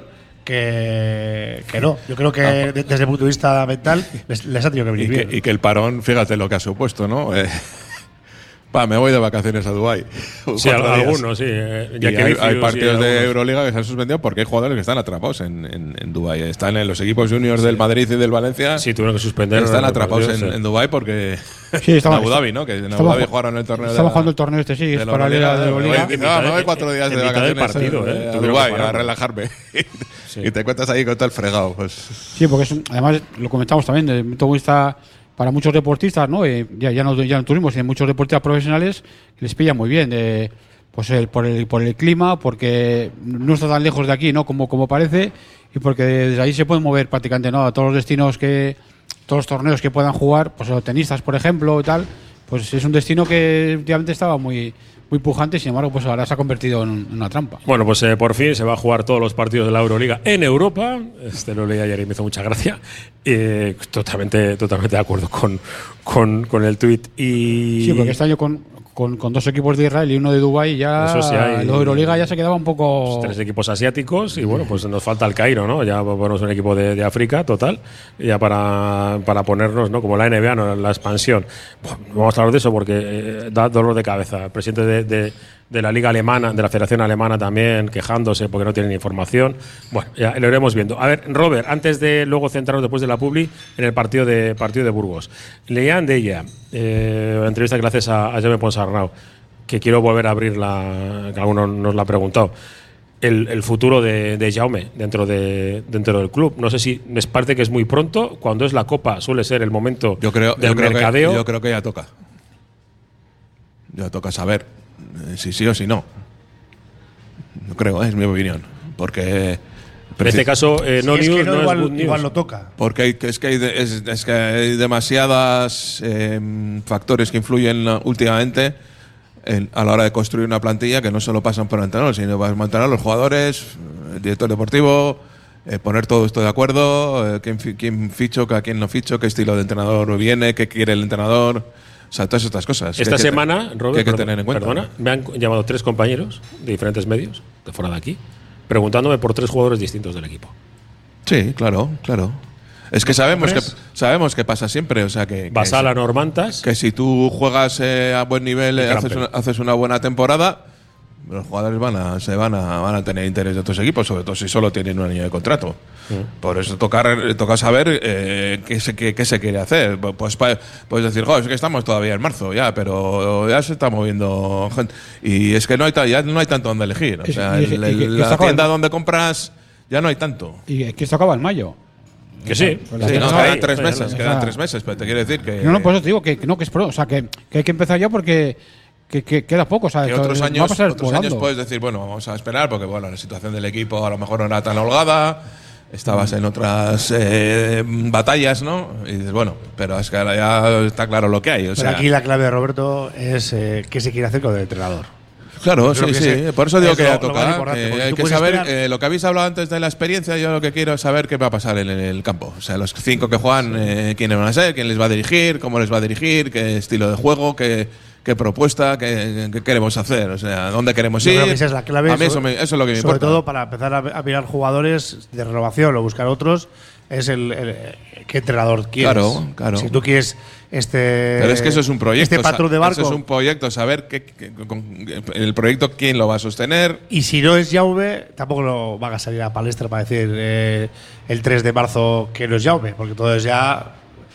que, que no. Yo creo que de- desde el punto de vista mental les, les ha tenido que venir Y bien. que, y que el parón, fíjate lo que ha supuesto, ¿no? Eh, pa, me voy de vacaciones a Dubái. Sí, al- algunos, sí. eh, Y hay, Jaquevicius hay y partidos de algunos. Euroliga que se han suspendido porque hay jugadores que están atrapados en, en, en Dubái. Están en los equipos juniors del Madrid y del Valencia. Sí, tuvieron que suspender. Están los atrapados partidos, en, sí. en Dubái porque. Sí, estaba- en Abu Dhabi, ¿no? Que en Abu estaba Dhabi ju- jugaron el torneo de Estamos la- jugando el torneo este, sí, de es la para la Liga de Euroliga. Euroliga. Oye, En no, mitad me de- voy cuatro días en de mitad del vacaciones partido, eh, ¿eh? a Tuvieron Dubái que a parar. relajarme. Y te cuentas ahí con todo el fregado. Pues. Sí, porque es un- además lo comentamos también, desde el punto de vista para muchos deportistas, ¿no? Eh, ya, ya no ya no tuvimos, sino muchos deportistas profesionales les pilla muy bien, eh, pues el, por el por el clima, porque no está tan lejos de aquí, ¿no? Como como parece, y porque desde ahí se pueden mover prácticamente, ¿no? A todos los destinos que todos los torneos que puedan jugar, pues los tenistas, por ejemplo, y tal, pues es un destino que últimamente estaba muy muy pujante, sin embargo, pues ahora se ha convertido en, en una trampa. Bueno, pues eh, por fin se va a jugar todos los partidos de la Euroliga en Europa. Este lo leí ayer y me hizo mucha gracia. Eh, totalmente, totalmente de acuerdo con, con, con el tuit. Y Sí, porque este año con, con, con dos equipos de Israel y uno de Dubái ya Eso sí, hay- lo de Euroliga ya se quedaba un poco. tres equipos asiáticos y bueno, pues nos falta el Cairo, ¿no? Ya ponemos un equipo de, de África, total, ya para, para ponernos, ¿no? Como la N B A, ¿no? La expansión. Bueno, vamos a hablar de eso porque eh, da dolor de cabeza. El presidente de, de, de la Liga Alemana, de la Federación Alemana también, quejándose porque no tienen información. Bueno, ya lo iremos viendo. A ver, Robert, antes de luego centrarnos después de la publi en el partido de, partido de Burgos. Leían de ella, eh, la entrevista que le haces a, a Jaume Ponsarnau, que quiero volver a abrir la, que alguno nos la ha preguntado. El, el futuro de, de Jaume dentro, de, dentro del club. No sé si les parece que es muy pronto. Cuando es la Copa suele ser el momento Yo creo, del yo creo mercadeo. Que, yo creo que ya toca. Ya toca saber eh, si sí o si no. No creo, eh, es mi opinión. Porque. en este caso, eh, no Si es news que no, no igual, es good news. igual lo toca. Porque hay, que- es, que hay de- es, es que hay demasiadas eh, factores que influyen uh, últimamente en- a la hora de construir una plantilla que no solo pasan por el entrenador, sino para mantener a los jugadores, el director deportivo, eh, poner todo esto de acuerdo, eh, quién, fi- quién ficho, a quién no ficho, qué estilo de entrenador viene, qué quiere el entrenador, o sea, todas estas cosas. que Esta hay que te- semana, que Robert, hay que perdón- tener en cuenta. perdona, me han llamado tres compañeros de diferentes medios, de fuera de aquí, preguntándome por tres jugadores distintos del equipo. Sí, claro, claro. Es que sabemos que ¿Tres? sabemos que pasa siempre, o sea que que Basala, si- Normantas. que si tú juegas eh, a buen nivel, Y eh, haces, Crampel. una, haces una buena temporada, Los jugadores van a, se van a, van a tener interés de otros equipos, sobre todo si solo tienen un año de contrato. Sí. Por eso tocar, toca saber eh, qué, se, qué, qué se quiere hacer. Pues puedes decir, jo, es que estamos todavía en marzo, ya, pero ya se está moviendo gente. Y es que no hay, ya no hay tanto donde elegir. O sea, es, el, y, y, el, la tienda donde compras ya no hay tanto. Y es que esto acaba en mayo. Que sí, pues sí no, quedan ahí, tres meses, o quedan sea, tres meses, pero te quiero decir que… No, no, por eso te digo que, que no, que es pronto, o sea, que, que hay que empezar ya porque que, que queda poco, o sea, que otros va años, a pasar otros años puedes decir, bueno, vamos a esperar porque bueno, la situación del equipo a lo mejor no era tan holgada, estabas en otras eh, batallas, ¿no? Y dices, bueno, pero es que ahora ya está claro lo que hay. O pero sea, aquí la clave de Roberto es eh, qué se quiere hacer con el entrenador. Claro, sí, sí. Se, por eso digo que ya lo, toca. Lo eh, hay que saber eh, lo que habéis hablado antes de la experiencia. Yo lo que quiero es saber qué va a pasar en el campo. O sea, los cinco que juegan, eh, quiénes van a ser, quién les va a dirigir, cómo les va a dirigir, qué estilo de juego, qué, qué propuesta, qué, qué queremos hacer. O sea, dónde queremos Yo ir. Creo que esa es la clave. A mí eso, me, eso es lo que me sobre importa. Sobre todo para empezar a, a mirar jugadores de renovación o buscar otros. Es el, el qué entrenador quieres. Claro, claro. Si tú quieres este. Pero es que eso es un proyecto. Este patrón de barco. Eso es un proyecto, saber qué, qué, con, el proyecto quién lo va a sostener. Y si no es Jaume, tampoco lo van a salir a palestra para decir eh, el tres de marzo que no es Jaume, porque entonces ya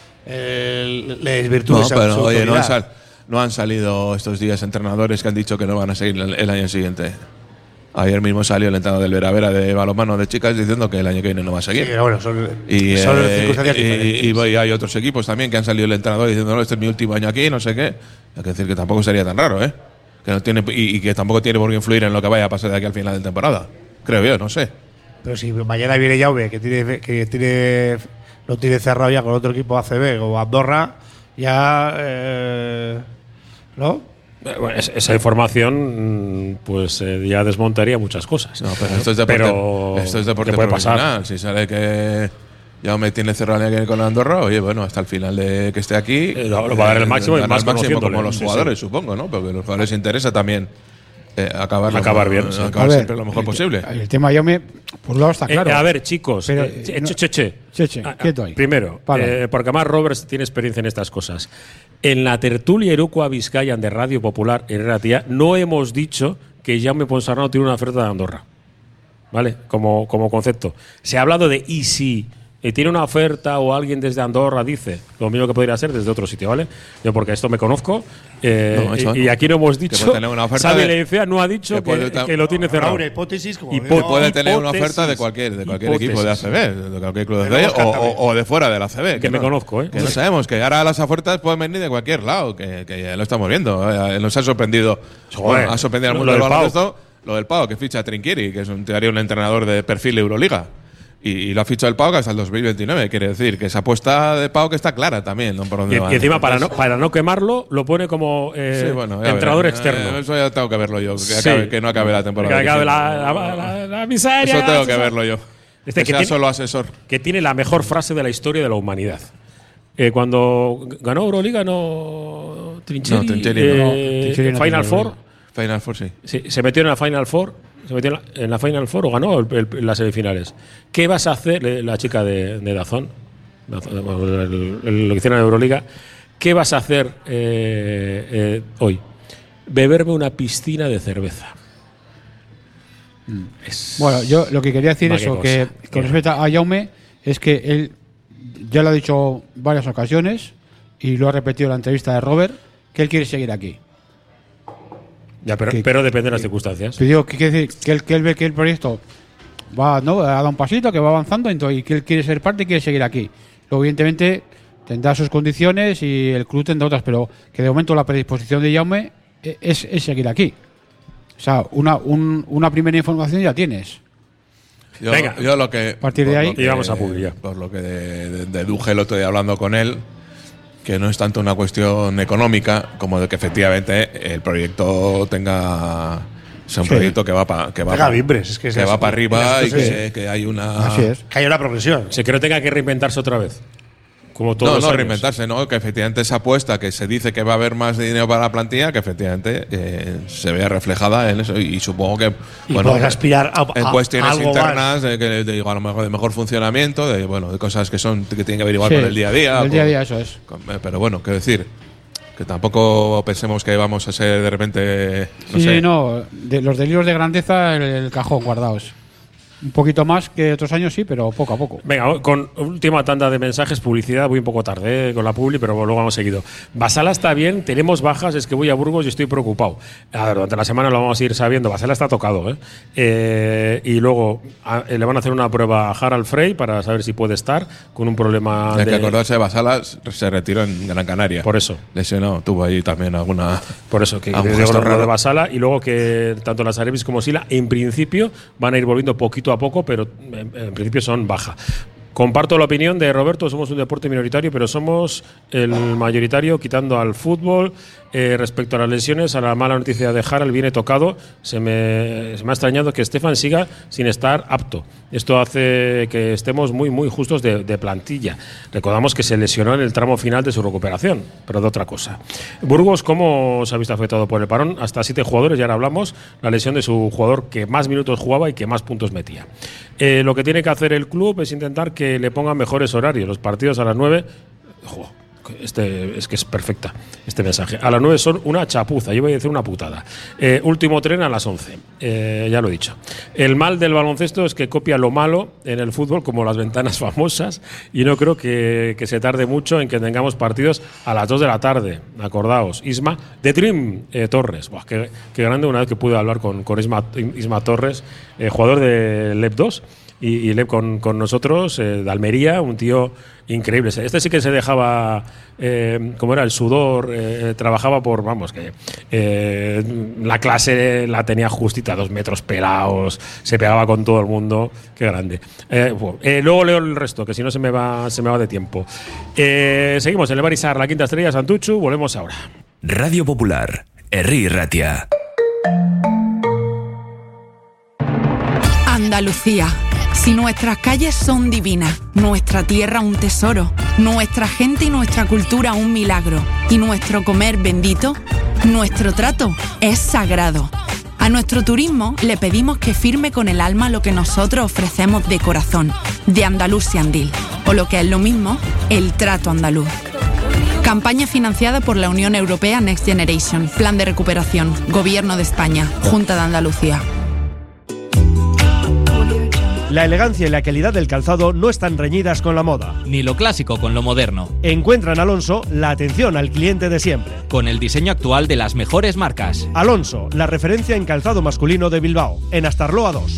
eh, le desvirtúa No, esa pero su oye, no han, autoridad. sal, no han salido estos días entrenadores que han dicho que no van a seguir el, el año siguiente. Ayer mismo salió el entrenador del Veravera de balonmano de chicas diciendo que el año que viene no va a seguir. Sí, bueno, son, y, son eh, circunstancias y, diferentes. y, y hay otros equipos también que han salido el entrenador diciendo, no, este es mi último año aquí, no sé qué. Hay que decir que tampoco sería tan raro, ¿eh? Que no tiene, y, y que tampoco tiene por qué influir en lo que vaya a pasar de aquí al final de temporada. Creo yo, no sé. Pero si mañana viene Jaume, que tiene, que tiene lo tiene cerrado ya con otro equipo A C B o Andorra, ya. Eh, ¿No? Bueno, esa información pues eh, ya desmontaría muchas cosas. No, pero esto es deporte, pero esto es deporte ¿qué puede profesional. pasar? Si sale que ya me tiene cerrado aquí con Andorra, oye, bueno, hasta el final de que esté aquí, eh, lo, lo va a dar el máximo y dar más el máximo como los sí, jugadores, sí. supongo, ¿no? Porque a los jugadores les interesa también eh, acabar, acabar lo, bien, eh, sí. acabar ver, siempre lo mejor el, posible. El tema Jaume, por un lado está claro. Eh, a ver, chicos, Pero, eh, no, che, che, che. che, che, Ah, quieto ahí. Primero, eh, porque además Roberts tiene experiencia en estas cosas. En la tertulia Irukoa Vizcayan de Radio Popular en Ratia no hemos dicho que Jaume Ponsarnau tiene una oferta de Andorra. ¿Vale? Como, como concepto. Se ha hablado de y si eh, tiene una oferta o alguien desde Andorra dice lo mismo que podría ser desde otro sitio, ¿vale? Yo porque esto me conozco eh, No, eso y, y aquí no hemos dicho. puede tener una oferta Xavi de- Leicea no ha dicho que que, puede ta- que lo tiene cerrado. Una hipótesis como Y digo, po- Puede tener una hipótesis. oferta de cualquier, de cualquier Hipótesis. equipo de A C B, de cualquier club de Pero A C B Oscar o, también. o, o de fuera de la A C B. Que me no, conozco, ¿eh? Que no sabemos, que ahora las ofertas pueden venir de cualquier lado, que, que ya lo estamos viendo. Eh, Nos ha sorprendido, Joder. bueno, ha sorprendido al Lo mundo del del Pau. baloncesto, lo del Pau, que ficha a Trinquieri, que es un, teoría un entrenador de perfil Euroliga. Y, y lo ha fichado el Pau hasta el dos mil veintinueve. Quiere decir que esa apuesta de Pau que está clara también, ¿no? Por dónde Y, van. y encima, para no, Entonces, para no quemarlo, lo pone como eh, sí, bueno, ya entrenador veré. externo. Eh, eso ya tengo que verlo yo, que, Sí. acabe- que no acabe la temporada. Que acabe la, dirigiendo. la, la- la miseria. Eso tengo que esa- verlo yo. Este que que sea tiene- solo asesor. Que tiene la mejor frase de la historia de la humanidad. Eh, cuando ganó Euroliga, no. Trincheri. No, Trincheri eh, no. Trincheri no Final tiene Four. Euroliga. Final Four, sí. Sí, se metió en la Final Four. Se metió en la, en la Final Four o ganó el- el- en las semifinales. ¿Qué vas a hacer, le- la chica de, de Dazón? Dazón, el- el- lo que hicieron en Euroliga. ¿Qué vas a hacer eh, eh, hoy? Beberme una piscina de cerveza. Es- Bueno, yo lo que quería decir Va, es qué eso, cosa, que qué con respecto a Jaume, es que él ya lo ha dicho varias ocasiones y lo ha repetido en la entrevista de Robert, que él quiere seguir aquí. Ya, pero, que- pero depende de las circunstancias. Te digo que quiere decir que él, que él ve que el proyecto va, ¿no? ha dado un pasito, que va avanzando entonces, y que él quiere ser parte y quiere seguir aquí. Luego, evidentemente, tendrá sus condiciones y el club tendrá otras, pero que de momento la predisposición de Jaume eh, es, es seguir aquí. O sea, una, un- una primera información ya tienes. Yo, Venga. yo lo que. A partir de por ahí- lo que- Y vamos a publi ya. Por lo que de- de- deduje el otro día hablando con él, que no es tanto una cuestión económica como de que efectivamente el proyecto tenga. Sea un Sí. proyecto que va para que va Tenga pa- mimbres, es que es que eso. va para arriba y Esas cosas, que, que hay una. Así es. Que haya una progresión. Se que no tenga que reinventarse otra vez. Como todos No, los no, años. reinventarse, ¿no? Que efectivamente esa apuesta que se dice que va a haber más dinero para la plantilla, que efectivamente eh, se vea reflejada en eso. Y supongo que. Y bueno, puedes aspirar a, en a- cuestiones a algo internas, de, que, de, digo, a lo mejor de mejor funcionamiento, de bueno, de cosas que son que tienen que ver igual Sí, con el día a día. el con- día a día, eso es. con- eh, pero bueno, quiero decir Que tampoco pensemos que vamos a ser de repente. No sí, sé. no, de los delirios de grandeza, el, el cajón guardados. Un poquito más que otros años, sí, pero poco a poco. Venga, con última tanda de mensajes, publicidad, voy un poco tarde eh, con la publi, pero luego vamos seguido. Basala está bien, tenemos bajas, es que voy a Burgos y estoy preocupado. A ver, durante la semana lo vamos a ir sabiendo. Basala está tocado, ¿eh? eh y luego a, eh, le van a hacer una prueba a Harald Frey para saber si puede estar con un problema. Hay de, que acordarse de Basalas, se retiró en Gran Canaria. Por eso. Lesionado, tuvo ahí también alguna. Por eso, que algún digo gesto lo raro. de Basala y luego que tanto las Arevis como Sila, en principio, van a ir volviendo poquito a poco, pero en, en principio son baja. Comparto la opinión de Roberto, somos un deporte minoritario, pero somos el mayoritario quitando al fútbol. Eh, respecto a las lesiones, a la mala noticia de Harald, viene tocado. Se me, se me ha extrañado que Stefan siga sin estar apto. Esto hace que estemos muy, muy justos de, de plantilla. Recordamos que se lesionó en el tramo final de su recuperación, pero de otra cosa. Burgos, ¿cómo se ha visto afectado por el parón? Hasta siete jugadores, ya ahora hablamos, la lesión de su jugador que más minutos jugaba y que más puntos metía. Eh, lo que tiene que hacer el club es intentar que le pongan mejores horarios. Los partidos a las nueve. Jo, Este, es que es perfecta este mensaje. A las nueve son una chapuza, yo voy a decir una putada. Eh, último tren a las once, eh, ya lo he dicho. El mal del baloncesto es que copia lo malo en el fútbol, como las ventanas famosas, y no creo que, que se tarde mucho en que tengamos partidos a las dos de la tarde. Acordaos, Isma, de Trim eh, Torres. Buah, qué, qué grande, una vez que pude hablar con, con Isma, Isma Torres, eh, jugador de L E P dos. Y, y Lev con, con nosotros, eh, de Almería, un tío increíble. Este sí que se dejaba, eh, como era el sudor, eh, trabajaba por, vamos, que eh, la clase la tenía justita, dos metros pelados, se pegaba con todo el mundo, qué grande. Eh, bueno, eh, luego leo el resto, que si no se me va, se me va de tiempo. Eh, seguimos en el Barisar, la quinta estrella, Santuchu, volvemos ahora. Radio Popular, Herri Ratia. Andalucía. Si nuestras calles son divinas, nuestra tierra un tesoro, nuestra gente y nuestra cultura un milagro, y nuestro comer bendito, nuestro trato es sagrado. A nuestro turismo le pedimos que firme con el alma lo que nosotros ofrecemos de corazón, de Andalusian Deal, o lo que es lo mismo, el trato andaluz. Campaña financiada por la Unión Europea Next Generation, Plan de Recuperación, Gobierno de España, Junta de Andalucía. La elegancia y la calidad del calzado no están reñidas con la moda. Ni lo clásico con lo moderno. Encuentra en Alonso la atención al cliente de siempre. Con el diseño actual de las mejores marcas. Alonso, la referencia en calzado masculino de Bilbao, en Astarloa dos.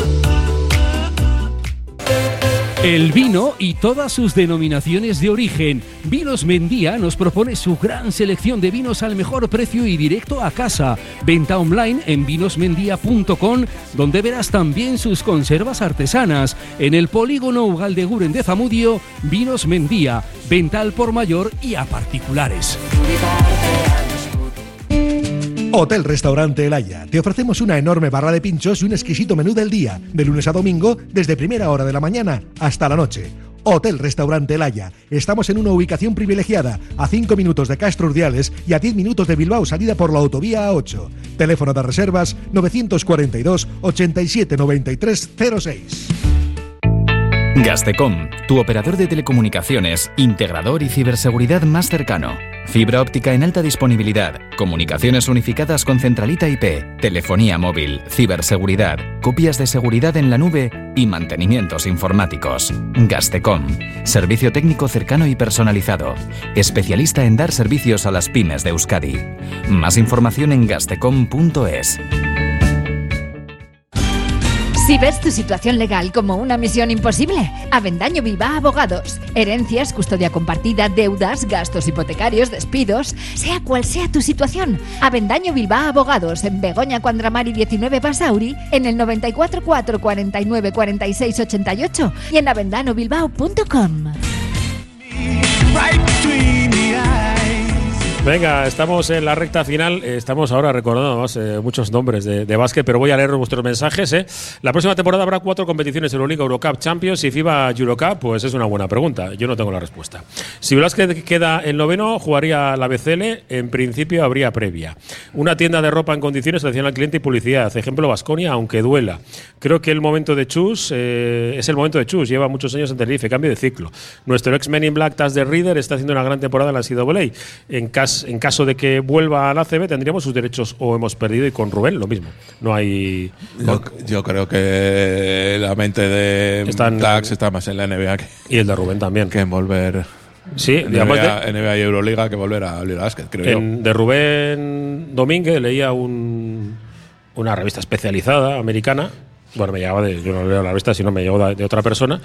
El vino y todas sus denominaciones de origen. Vinos Mendía nos propone su gran selección de vinos al mejor precio y directo a casa. Venta online en vinos mendía punto com, donde verás también sus conservas artesanas. En el polígono Ugaldeguren de Zamudio, Vinos Mendía. Venta al por mayor y a particulares. Hotel Restaurante El Haya. Te ofrecemos una enorme barra de pinchos y un exquisito menú del día, de lunes a domingo, desde primera hora de la mañana hasta la noche. Hotel Restaurante El Haya. Estamos en una ubicación privilegiada, a cinco minutos de Castro Urdiales y a diez minutos de Bilbao, salida por la autovía A ocho. Teléfono de reservas novecientos cuarenta y dos, ochenta y siete, noventa y tres, cero seis. Gastecom, tu operador de telecomunicaciones, integrador y ciberseguridad más cercano. Fibra óptica en alta disponibilidad, comunicaciones unificadas con centralita I P, telefonía móvil, ciberseguridad, copias de seguridad en la nube y mantenimientos informáticos. Gastecom, servicio técnico cercano y personalizado, especialista en dar servicios a las pymes de Euskadi. Más información en gastecom punto es. Si ves tu situación legal como una misión imposible, Avendaño Bilbao Abogados. Herencias, custodia compartida, deudas, gastos hipotecarios, despidos, sea cual sea tu situación. Avendaño Bilbao Abogados en Begoña Cuandramari diecinueve Basauri, en el noventa y cuatro cuatro cuarenta y nueve cuarenta y seis ochenta y ocho y en avendano bilbao punto com. Venga, estamos en la recta final. Estamos ahora recordando más, eh, muchos nombres de, de básquet, pero voy a leer vuestros mensajes. Eh. La próxima temporada habrá cuatro competiciones: Euroliga, Eurocup, Champions y FIBA Eurocup. Pues es una buena pregunta. Yo no tengo la respuesta. Si Velázquez queda el noveno, jugaría la B C L. En principio habría previa. Una tienda de ropa en condiciones, atención al cliente y publicidad. Ejemplo, Baskonia, aunque duela. Creo que el momento de Chus eh, es el momento de Chus. Lleva muchos años en Tenerife. Cambio de ciclo. Nuestro ex Men in Black, Taz de Reader, está haciendo una gran temporada en la N C A A. En casa además, en caso de que vuelva al A C B, tendríamos sus derechos o hemos perdido, y con Rubén lo mismo. No hay. Yo, yo creo que la mente de Están- Dax está más en la N B A que, Y el de Rubén también. que en volver. Sí, N digamos B A, de- N B A y Euroliga que volver a Liga Basket, creo En- de Rubén Domínguez leía un, una revista especializada americana. Bueno, me llegaba de. Yo no leo la revista, sino me llegó de, de otra persona.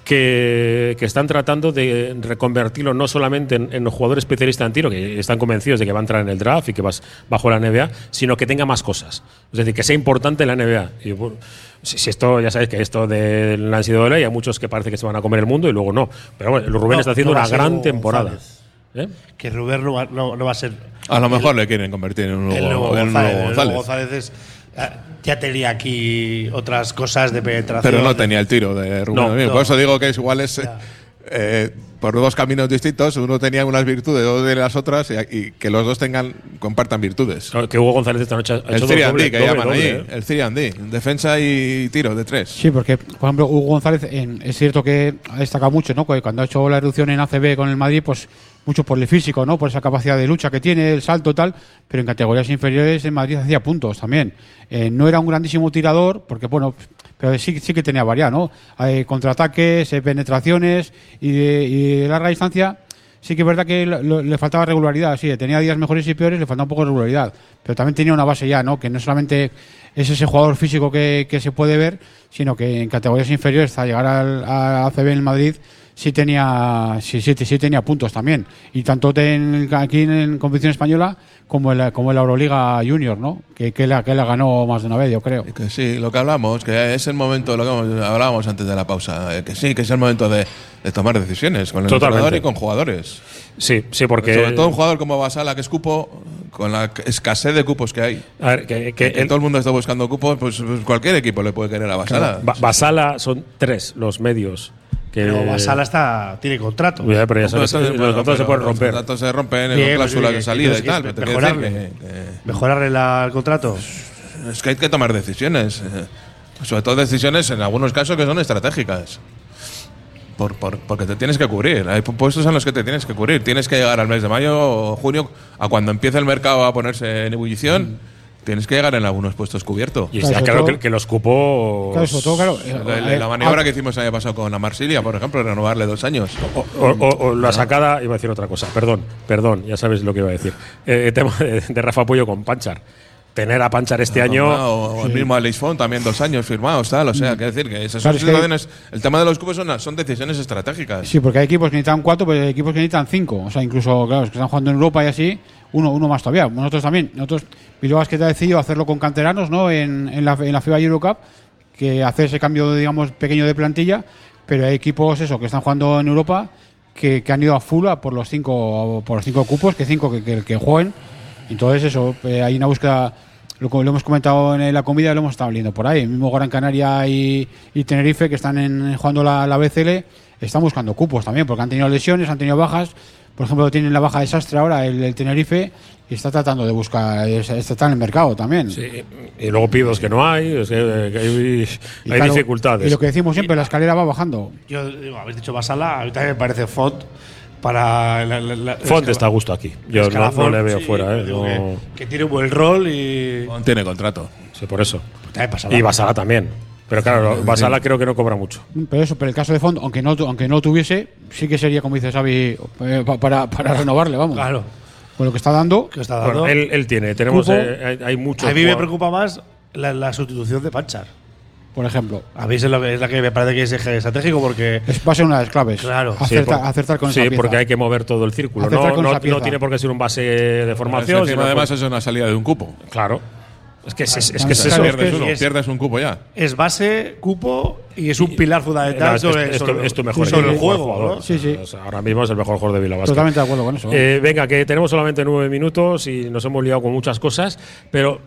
Que, que están tratando de reconvertirlo no solamente en, en jugador especialista en tiro, que están convencidos de que va a entrar en el draft y que va bajo la N B A, sino que tenga más cosas. Es decir, que sea importante en la N B A. Y, bueno, si, si esto, ya sabéis que esto de la N C A A hay muchos que parece que se van a comer el mundo y luego no. Pero bueno, Rubén No, está haciendo no va una a ser gran Hugo temporada. González. ¿Eh? Que Rubén no va, no, no va a ser. A lo mejor le quieren convertir en un el nuevo, nuevo en un González. nuevo El González. nuevo González es, eh, ya tenía aquí otras cosas de penetración. Pero no tenía el tiro de Rubén No, Domínguez. no. Por eso digo que es igual es Ya. eh, por dos caminos distintos. Uno tenía unas virtudes, otro de las otras, y, y que los dos tengan compartan virtudes. Que Hugo González esta noche ha hecho El dos three and doble- D que doble- llaman doble, ahí. ¿eh? El three and D. Defensa y tiro de tres. Sí, porque, por ejemplo, Hugo González, en- es cierto que ha destacado mucho, ¿no? Que cuando ha hecho la erupción en A C B con el Madrid, pues mucho por el físico, ¿no? Por esa capacidad de lucha que tiene, el salto y tal, pero en categorías inferiores en Madrid hacía puntos también. Eh, no era un grandísimo tirador, porque bueno, pero sí, sí que tenía variedad, ¿no? Hay contraataques, eh, penetraciones y de, y de larga distancia. Sí que es verdad que lo- lo- le faltaba regularidad, sí, tenía días mejores y peores, le faltaba un poco de regularidad, pero también tenía una base ya, ¿no? Que no solamente es ese jugador físico que, que se puede ver, sino que en categorías inferiores, hasta llegar al, a A C B en Madrid, sí tenía, sí, sí, sí tenía puntos también. Y tanto en, aquí en competición española como en la, como en la Euroliga Junior, ¿no? Que, que, la, que la ganó más de una vez, yo creo. Que sí, lo que hablamos, que es el momento, lo que hablábamos antes de la pausa, eh, que sí, que es el momento de, de tomar decisiones con el Totalmente. entrenador y con jugadores. Sí, sí, porque. Sobre todo un jugador como Basala, que es cupo, con la escasez de cupos que hay. A ver, que, que Que el- todo el mundo está buscando cupos, pues, pues cualquier equipo le puede querer a Basala. Ba- Basala son tres los medios. Que, Pero Basala está, tiene contrato. Ya, pero ya sabes, Los los contratos se pueden romper. Los contratos se rompen Bien, en pues, cláusulas que- de salida que- y que tal. es pero te quiero decir mejorarle. que- que- ¿Mejorarle la- el contrato? Es que hay que tomar decisiones. eh, Sobre todo decisiones en algunos casos que son estratégicas. Por, por- porque te tienes que cubrir. Hay puestos en los que te tienes que cubrir. Tienes que llegar al mes de mayo o junio, a cuando empiece el mercado a ponerse en ebullición. Tienes que llegar en algunos puestos cubiertos. Y está Claro, claro sobre que, que los cupos. Claro, sobre todo, claro. eh, La, eh, la maniobra ah, que hicimos el año pasado con la Marsilia, por ejemplo, renovarle dos años. O, o- o- o la sacada, iba a decir otra cosa, perdón, perdón, ya sabes lo que iba a decir. Eh, el tema de, de Rafa Puello con Panchar. Tener a Panchar este año. O, o el mismo Alex Font, también dos años firmados, tal. O sea, quiero decir que esas Claro, es que- situaciones. El tema de los cupos son, son decisiones estratégicas. Sí, porque hay equipos que necesitan cuatro, pero hay equipos que necesitan cinco. O sea, incluso, claro, los que están jugando en Europa y así, uno, uno más todavía. Nosotros también. Nosotros, Bilbao Basket ha decidido hacerlo con canteranos, ¿no? En, en la, en la FIBA Eurocup, que hacer ese cambio, digamos, pequeño de plantilla, pero hay equipos, eso, que están jugando en Europa, que, que han ido a full a por los cinco, por los cinco cupos, que cinco que, que, que jueguen. Entonces, eso, eh, hay una búsqueda. Lo, lo hemos comentado en la comida, lo hemos estado viendo por ahí. El mismo Gran Canaria y, y Tenerife, que están en, jugando la, la B C L, están buscando cupos también, porque han tenido lesiones, han tenido bajas. Por ejemplo, tienen la baja de Sastre ahora, el, el Tenerife, y está tratando de buscar, está está en el mercado también. Sí, y luego pidos que no hay, es que, que hay, Y hay claro, dificultades. Y lo que decimos siempre, la escalera va bajando. Yo digo, habéis dicho Basala, a mí también me parece Font para. La, la, la- Font la- está a gusto aquí. Yo no, escalafón, no le veo sí, fuera, ¿eh? digo No- que, que tiene un buen rol y. Font tiene contrato. sí, por eso. También Basala. Y Basala también. Pero claro, Basala creo que no cobra mucho. Pero eso, pero el caso de Font, aunque no, tu- aunque no tuviese, sí que sería, como dice Xavi, eh, pa- para, para renovarle, vamos. Claro. Con lo que está dando. Que está dando. Bueno, él, él tiene, tenemos, Cupo. eh, hay, hay muchos. a mí me jugadores- preocupa más la, la sustitución de Panchar. Por ejemplo. A mí es la, es la que me parece que es eje estratégico porque. Es, va a ser una de las claves. Claro. Sí, Acertar, por- acertar con sí, esa pieza. porque hay que mover todo el círculo. Acertar No, con no, esa pieza. no tiene por qué ser un base de formación. Encima, sino además, por- es una salida de un cupo. claro. Es que es, es, es Claro, que es claro, eso. es que pierdes es- uno, es- pierdes un cupo ya. es base, cupo y es un pilar fundamental No, es, sobre, es- es tu- sobre- es tu mejor, sobre el mejor juego. jugador. ¿no? Sí, sí. O sea, ahora mismo es el mejor jugador de Bilbao Basket. Totalmente de acuerdo con eso. Eh, venga, que tenemos solamente nueve minutos y nos hemos liado con muchas cosas, pero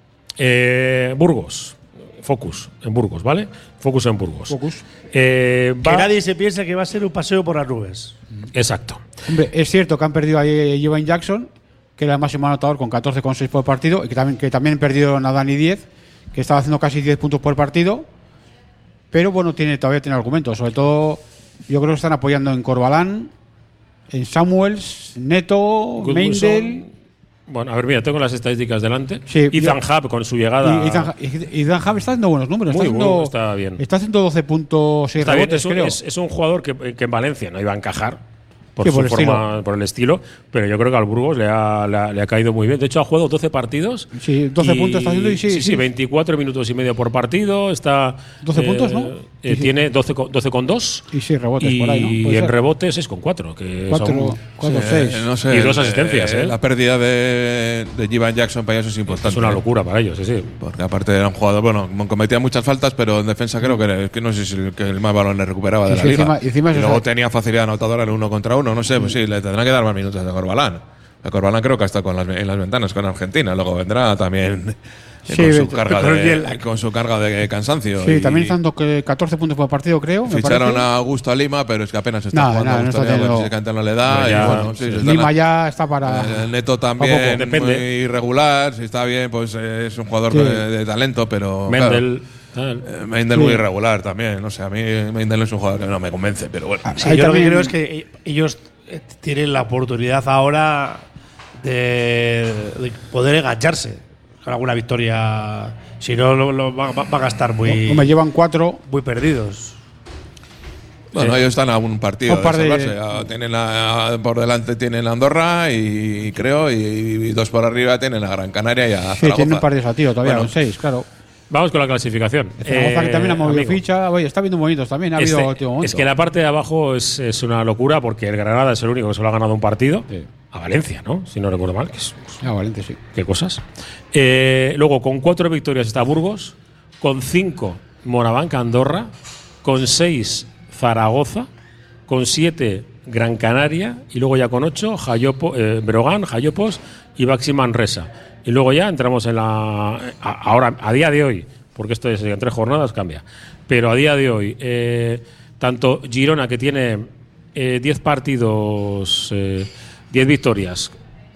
eh, Burgos, Focus en Burgos, ¿vale? Focus en Burgos. Focus. Eh, Que va- nadie se piense que va a ser un paseo por las nubes. Exacto. Hombre, es cierto que han perdido a Jovan Jackson, que era el máximo anotador con catorce coma seis por partido, y que también, que también perdieron a Dani diez, que estaba haciendo casi diez puntos por partido. Pero bueno, tiene, todavía tiene argumentos. Sobre todo, yo creo que están apoyando en Corbalán, en Samuels, Neto, Gudmundsson. Meindel. Bueno, a ver, mira, tengo las estadísticas delante. Sí, Ethan Hub con su llegada. Y Ethan, Ethan Hub está haciendo buenos números. Muy está, haciendo, bueno, está bien. Está haciendo doce puntos seis Está bien, rebotes, es, un, creo. es, es un jugador que, que en Valencia no iba a encajar por, Sí, su por el forma, estilo. por el estilo, pero yo creo que al Burgos le ha, le, ha, le ha caído muy bien. De hecho, ha jugado doce partidos. Sí, doce puntos está haciendo y sí, sí, sí, sí. veinticuatro minutos y medio por partido. Está doce eh, puntos, ¿no? eh, Sí, sí. Tiene doce con dos. Y seis rebotes y por ahí, ¿no? Y Puede en ser. rebotes es con cuatro. Que Cuatro, son, cuatro, Sí, seis. eh, no sé, Y dos el- asistencias, ¿eh? La pérdida de, de Jivan Jackson para ellos es importante. es una ¿eh? locura para ellos, sí, sí. Porque aparte era un jugador, bueno, cometía muchas faltas, pero en defensa creo que, que no sé si el, que el más balones recuperaba de Sí, la sí, liga. encima- encima y eso luego es- tenía facilidad anotadora en el uno contra uno. No sé, pues sí, le tendrán que dar más minutos a Corbalán. A Corbalán creo que está con las, en las ventanas con Argentina. Luego vendrá también Sí, con, su vete- carga con el de, jet-lag. con su carga de cansancio. Sí, Y también está dando que catorce puntos por partido, creo. me Ficharon parece. a Augusto Lima, pero es que apenas está Nada, jugando nada, no Augusto está Lima, teniendo- físicamente no le da. Pero Y ya, bueno, sí, sí. se está Lima la- ya está para. Eh, Neto poco. también Depende. muy irregular, si está bien, pues eh, es un jugador Sí. de, de talento, pero Mendel. claro, eh, Meindel Sí. muy irregular también, no sé, a mí Meindel es un jugador que no me convence, pero bueno. Sí, Ahí yo lo que también- creo es que ellos eh, tienen la oportunidad ahora de, de poder engancharse con alguna victoria. Si no, lo, lo va, va- va a gastar muy, Me llevan cuatro. muy perdidos. Bueno, ellos están a un partido Un par de de- salvarse. Ah, Tienen la- por delante tienen a Andorra y creo, y, y dos por arriba tienen a Gran Canaria y a Sí, Zaragoza. tiene un par de desatiros todavía, Bueno, con seis, claro. Vamos con la clasificación. Zaragoza, que Eh, también ha movido amigo, ficha. Oye, está viendo bonitos también. Ha habido este- último momento. es que la parte de abajo es, es una locura porque el Granada es el único que solo ha ganado un partido. Sí. A Valencia, ¿no? Si no recuerdo mal. Que es, Ah, Valente, sí. qué cosas. Eh, luego, con cuatro victorias está Burgos, con cinco Morabanca Andorra, con seis Zaragoza, con siete Gran Canaria y luego ya con ocho Jayopo, eh, Breogán, Jayopos y Baxi Manresa. Y luego ya entramos en la. a- ahora, a día de hoy, porque esto es en tres jornadas, cambia. Pero a día de hoy, eh, tanto Girona, que tiene eh, diez partidos, eh, diez victorias,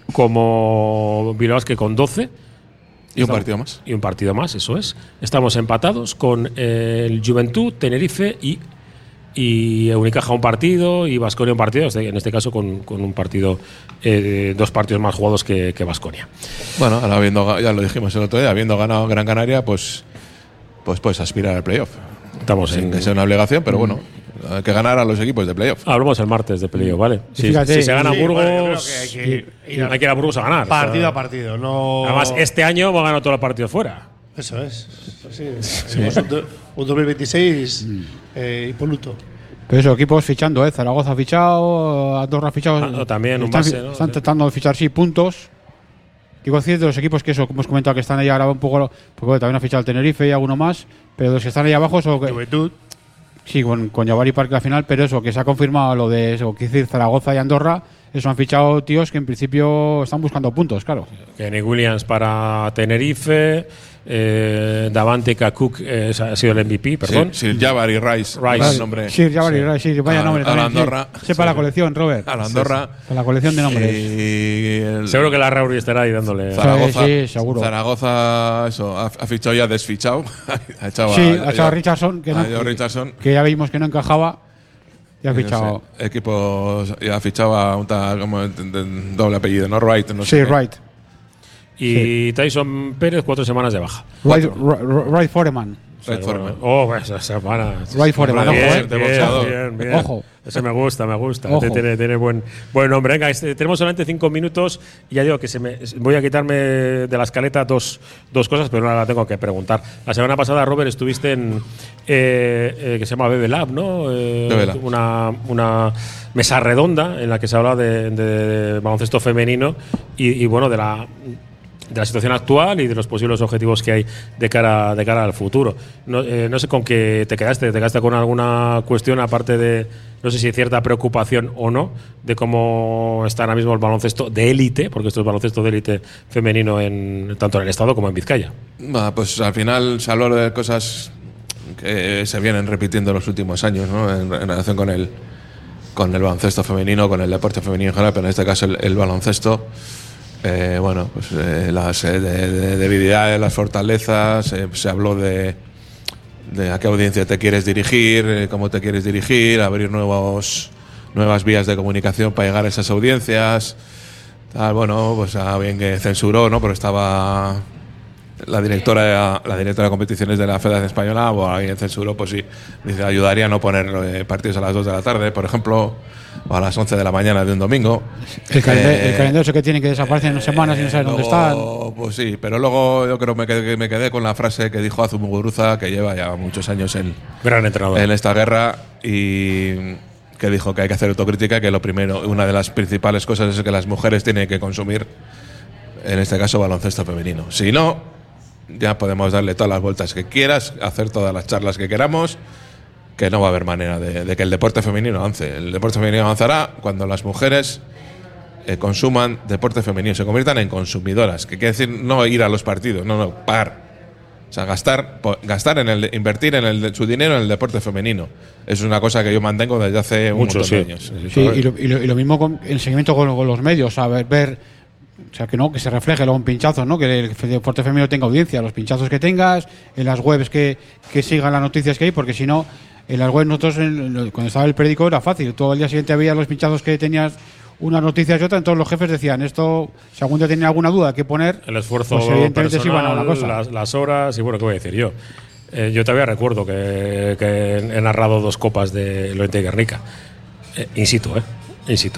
como Bilbao Basket con doce. Y un Estamos- partido más. Y un partido más, eso es. Estamos empatados con eh, el Juventud, Tenerife y, y Unicaja un partido y Baskonia un partido, este- en este caso con, con un partido, eh, dos partidos más jugados que Baskonia. Bueno, ahora habiendo, ga- ya lo dijimos el otro día, habiendo ganado Gran Canaria, pues, pues puedes aspirar al playoff. Estamos Sin en. que sea una obligación, pero bueno, hay que ganar a los equipos de playoff. Hablamos el martes de playoff, ¿vale? Si, fíjate, si se gana sí, Burgos, bueno, yo creo que hay que ir a- hay que ir a Burgos a ganar. Partido O sea, a partido, no. Además, este año hemos ganado todos los partidos fuera. Eso es. Sí, tenemos un, do- un dos mil veintiséis eh, impoluto. Pero eso, equipos fichando, ¿eh? Zaragoza ha fichado, Andorra ha fichado. Ah, no, también, un están, base, fi- ¿no? están Sí. tratando de fichar, sí, puntos. Digo, decir de los equipos que eso, como hemos comentado, que están ahí ahora un poco. Porque bueno, también ha fichado el Tenerife y alguno más. Pero los que están ahí abajo, eso. Que, Juventud. sí, con, con Javari Parque al final, pero eso, que se ha confirmado lo de eso, que decir, Zaragoza y Andorra. Eso han fichado tíos que en principio están buscando puntos, claro. Kenny Williams para Tenerife, eh, Davante Kakuk eh, ha sido el M V P, perdón. Sí, sí, Jabbar y Rice. Rice. Gran nombre. Sí, Javari, sí, vaya A- nombre a la también. sí. Andorra. Sí, para la colección, Robert. A la Andorra. Para la colección de nombres. Y el- Seguro que la Rauri estará ahí dándole. Zaragoza, Sí, sí, seguro. Zaragoza eso, ha, ha fichado ya desfichado. ha echado Sí, a, ha echado a Richardson, que, no, a Joe Richardson. que ya vimos que no encajaba. Y ha Y no fichado. sé, equipos, y ha fichado a un tal, como de- de- doble apellido, ¿no? Wright, no Sí, sé. qué. right. Y Tyson Pérez, cuatro semanas de baja. Right, right, right Foreman. Wright Foreman. Oh, esa semana. Right Foreman, Bien, ojo, eh. bien, boxeador. bien, bien. Ojo. Ese me gusta, me gusta. Ojo. Tiene, tiene buen, buen nombre. Venga, este, tenemos solamente cinco minutos y ya digo que se me, voy a quitarme de la escaleta dos, dos cosas, pero ahora la tengo que preguntar. La semana pasada, Robert, estuviste en eh, eh, que se llama Bebe Lab, ¿no? Eh, Bebe Lab. Una, una mesa redonda en la que se habla de, de baloncesto femenino y, y bueno, de la de la situación actual y de los posibles objetivos que hay de cara de cara al futuro. No, eh, no sé con qué te quedaste, te quedaste con alguna cuestión aparte de, no sé si hay cierta preocupación o no, de cómo está ahora mismo el baloncesto de élite, porque esto es baloncesto de élite femenino en tanto en el Estado como en Vizcaya. Bah, pues al final se habló de cosas que se vienen repitiendo en los últimos años, ¿no? En, en relación con el con el baloncesto femenino, con el deporte femenino en general, pero en este caso el, el baloncesto. Eh, bueno, pues eh, las eh, de, de debilidades, las fortalezas, eh, se habló de, de a qué audiencia te quieres dirigir, eh, cómo te quieres dirigir, abrir nuevos nuevas vías de comunicación para llegar a esas audiencias. Tal, bueno, pues alguien que censuró, ¿no? Pero estaba la directora la directora de competiciones de la Federación Española, o alguien censuró, pues sí, dice, ayudaría a no poner eh, partidos a las dos de la tarde, por ejemplo, o a las once de la mañana de un domingo. El, calde eh, el calendario que tiene que desaparecer en semanas y no saber dónde están. Pues sí, pero luego yo creo que me quedé, me quedé con la frase que dijo Azu Muguruza, que lleva ya muchos años en, Gran entrenador. en esta guerra, y que dijo que hay que hacer autocrítica, que lo primero, una de las principales cosas es que las mujeres tienen que consumir, en este caso, baloncesto femenino. Si no, ya podemos darle todas las vueltas que quieras, hacer todas las charlas que queramos, que no va a haber manera de, de que el deporte femenino avance. El deporte femenino avanzará cuando las mujeres eh, consuman deporte femenino, se conviertan en consumidoras, que quiere decir no ir a los partidos, no, no, pagar. O sea, gastar, gastar en el, invertir en el, su dinero en el deporte femenino. Es una cosa que yo mantengo desde hace un Mucho, montón sí. de años. Sí, y, lo, y, lo, y lo mismo con el seguimiento con, con los medios, a ver, ver o sea, que no, que se refleje luego en pinchazos, ¿no? Que el deporte femenino tenga audiencia, los pinchazos que tengas, en las webs que, que sigan las noticias que hay, porque si no, en las webs nosotros, en, cuando estaba el periódico era fácil, todo el día siguiente había los pinchazos que tenías unas noticias y otras, entonces los jefes decían, esto, si algún día tenían alguna duda que poner, el esfuerzo pues evidentemente personal, se iban a una cosa. Las, las horas, y bueno, ¿qué voy a decir yo? Eh, yo todavía recuerdo que, que he narrado dos copas de Lorente y Guernica, eh, in situ, ¿eh? In situ.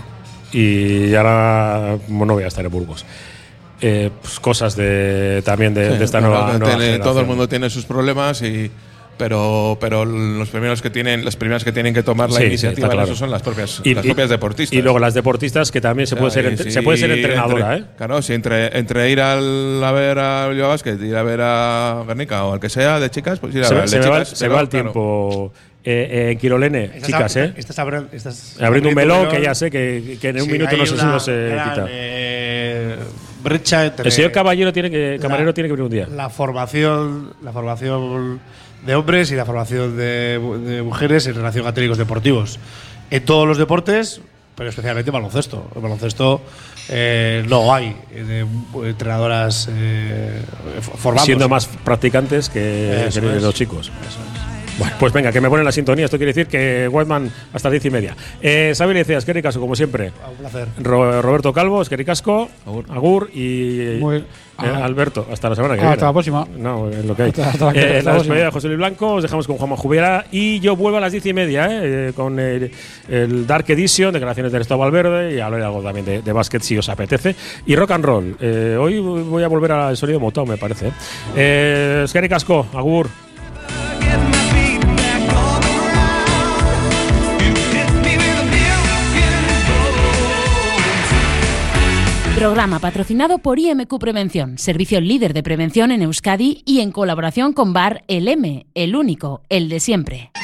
Y ahora bueno, no voy a estar en Burgos. Eh, pues cosas de también de, Sí, de esta bueno, nueva, nueva tiene, todo el generación. mundo tiene sus problemas, y pero pero los primeros que tienen las primeras que tienen que tomar la Sí, iniciativa está claro. en eso son las propias Y- las y- propias deportistas. Y luego las deportistas, que también se O puede sea, ser y entre- si se puede ser entrenadora, entre- ¿eh? Claro, si entre entre ir al, a ver a Bilbao Basket, ir a ver a Guernica o al que sea de chicas, pues ir a Se, ver al se de me va, chicas. se pero, va el claro, tiempo. Eh, eh, en Quirolene, Estás chicas, ab- ¿eh? Estás, abri- estás Abriendo un melón que melón. ya sé que, que en un Sí, minuto hay no sé si una no se gran, quita. eh, brecha entre El señor caballero tiene que, camarero la- tiene que venir un día. la formación, la formación de hombres y la formación de, de mujeres en relación a técnicos deportivos. En todos los deportes, pero especialmente baloncesto. El baloncesto eh, no hay eh, de, entrenadoras eh, formadas. Siendo más practicantes que, Eso que es. los chicos. Bueno, pues venga, que me ponen la sintonía. Esto quiere decir que Whiteman hasta las diez y media. Eh, Xavier Iceas, que ricasco, como siempre. Un placer. Ro- Roberto Calvo, es que ricasco. Agur. Agur y Muy- eh, ah. Alberto. Hasta la semana que Ah, viene. hasta la próxima. No, es lo que hay. Hasta- hasta la- Eh, hasta la la próxima. despedida de José Luis Blanco. Os dejamos con Juanma Jubiera. Y yo vuelvo a las diez y media eh, eh, con el, el Dark Edition, declaraciones del Estado Valverde. Y hablaré algo también de, de básquet si os apetece. Y rock and roll. Eh, hoy voy a volver al sonido Motown, me parece. Eh, es que ricasco. Agur. Programa patrocinado por I M Q Prevención, servicio líder de prevención en Euskadi y en colaboración con Bar El M, el único, el de siempre.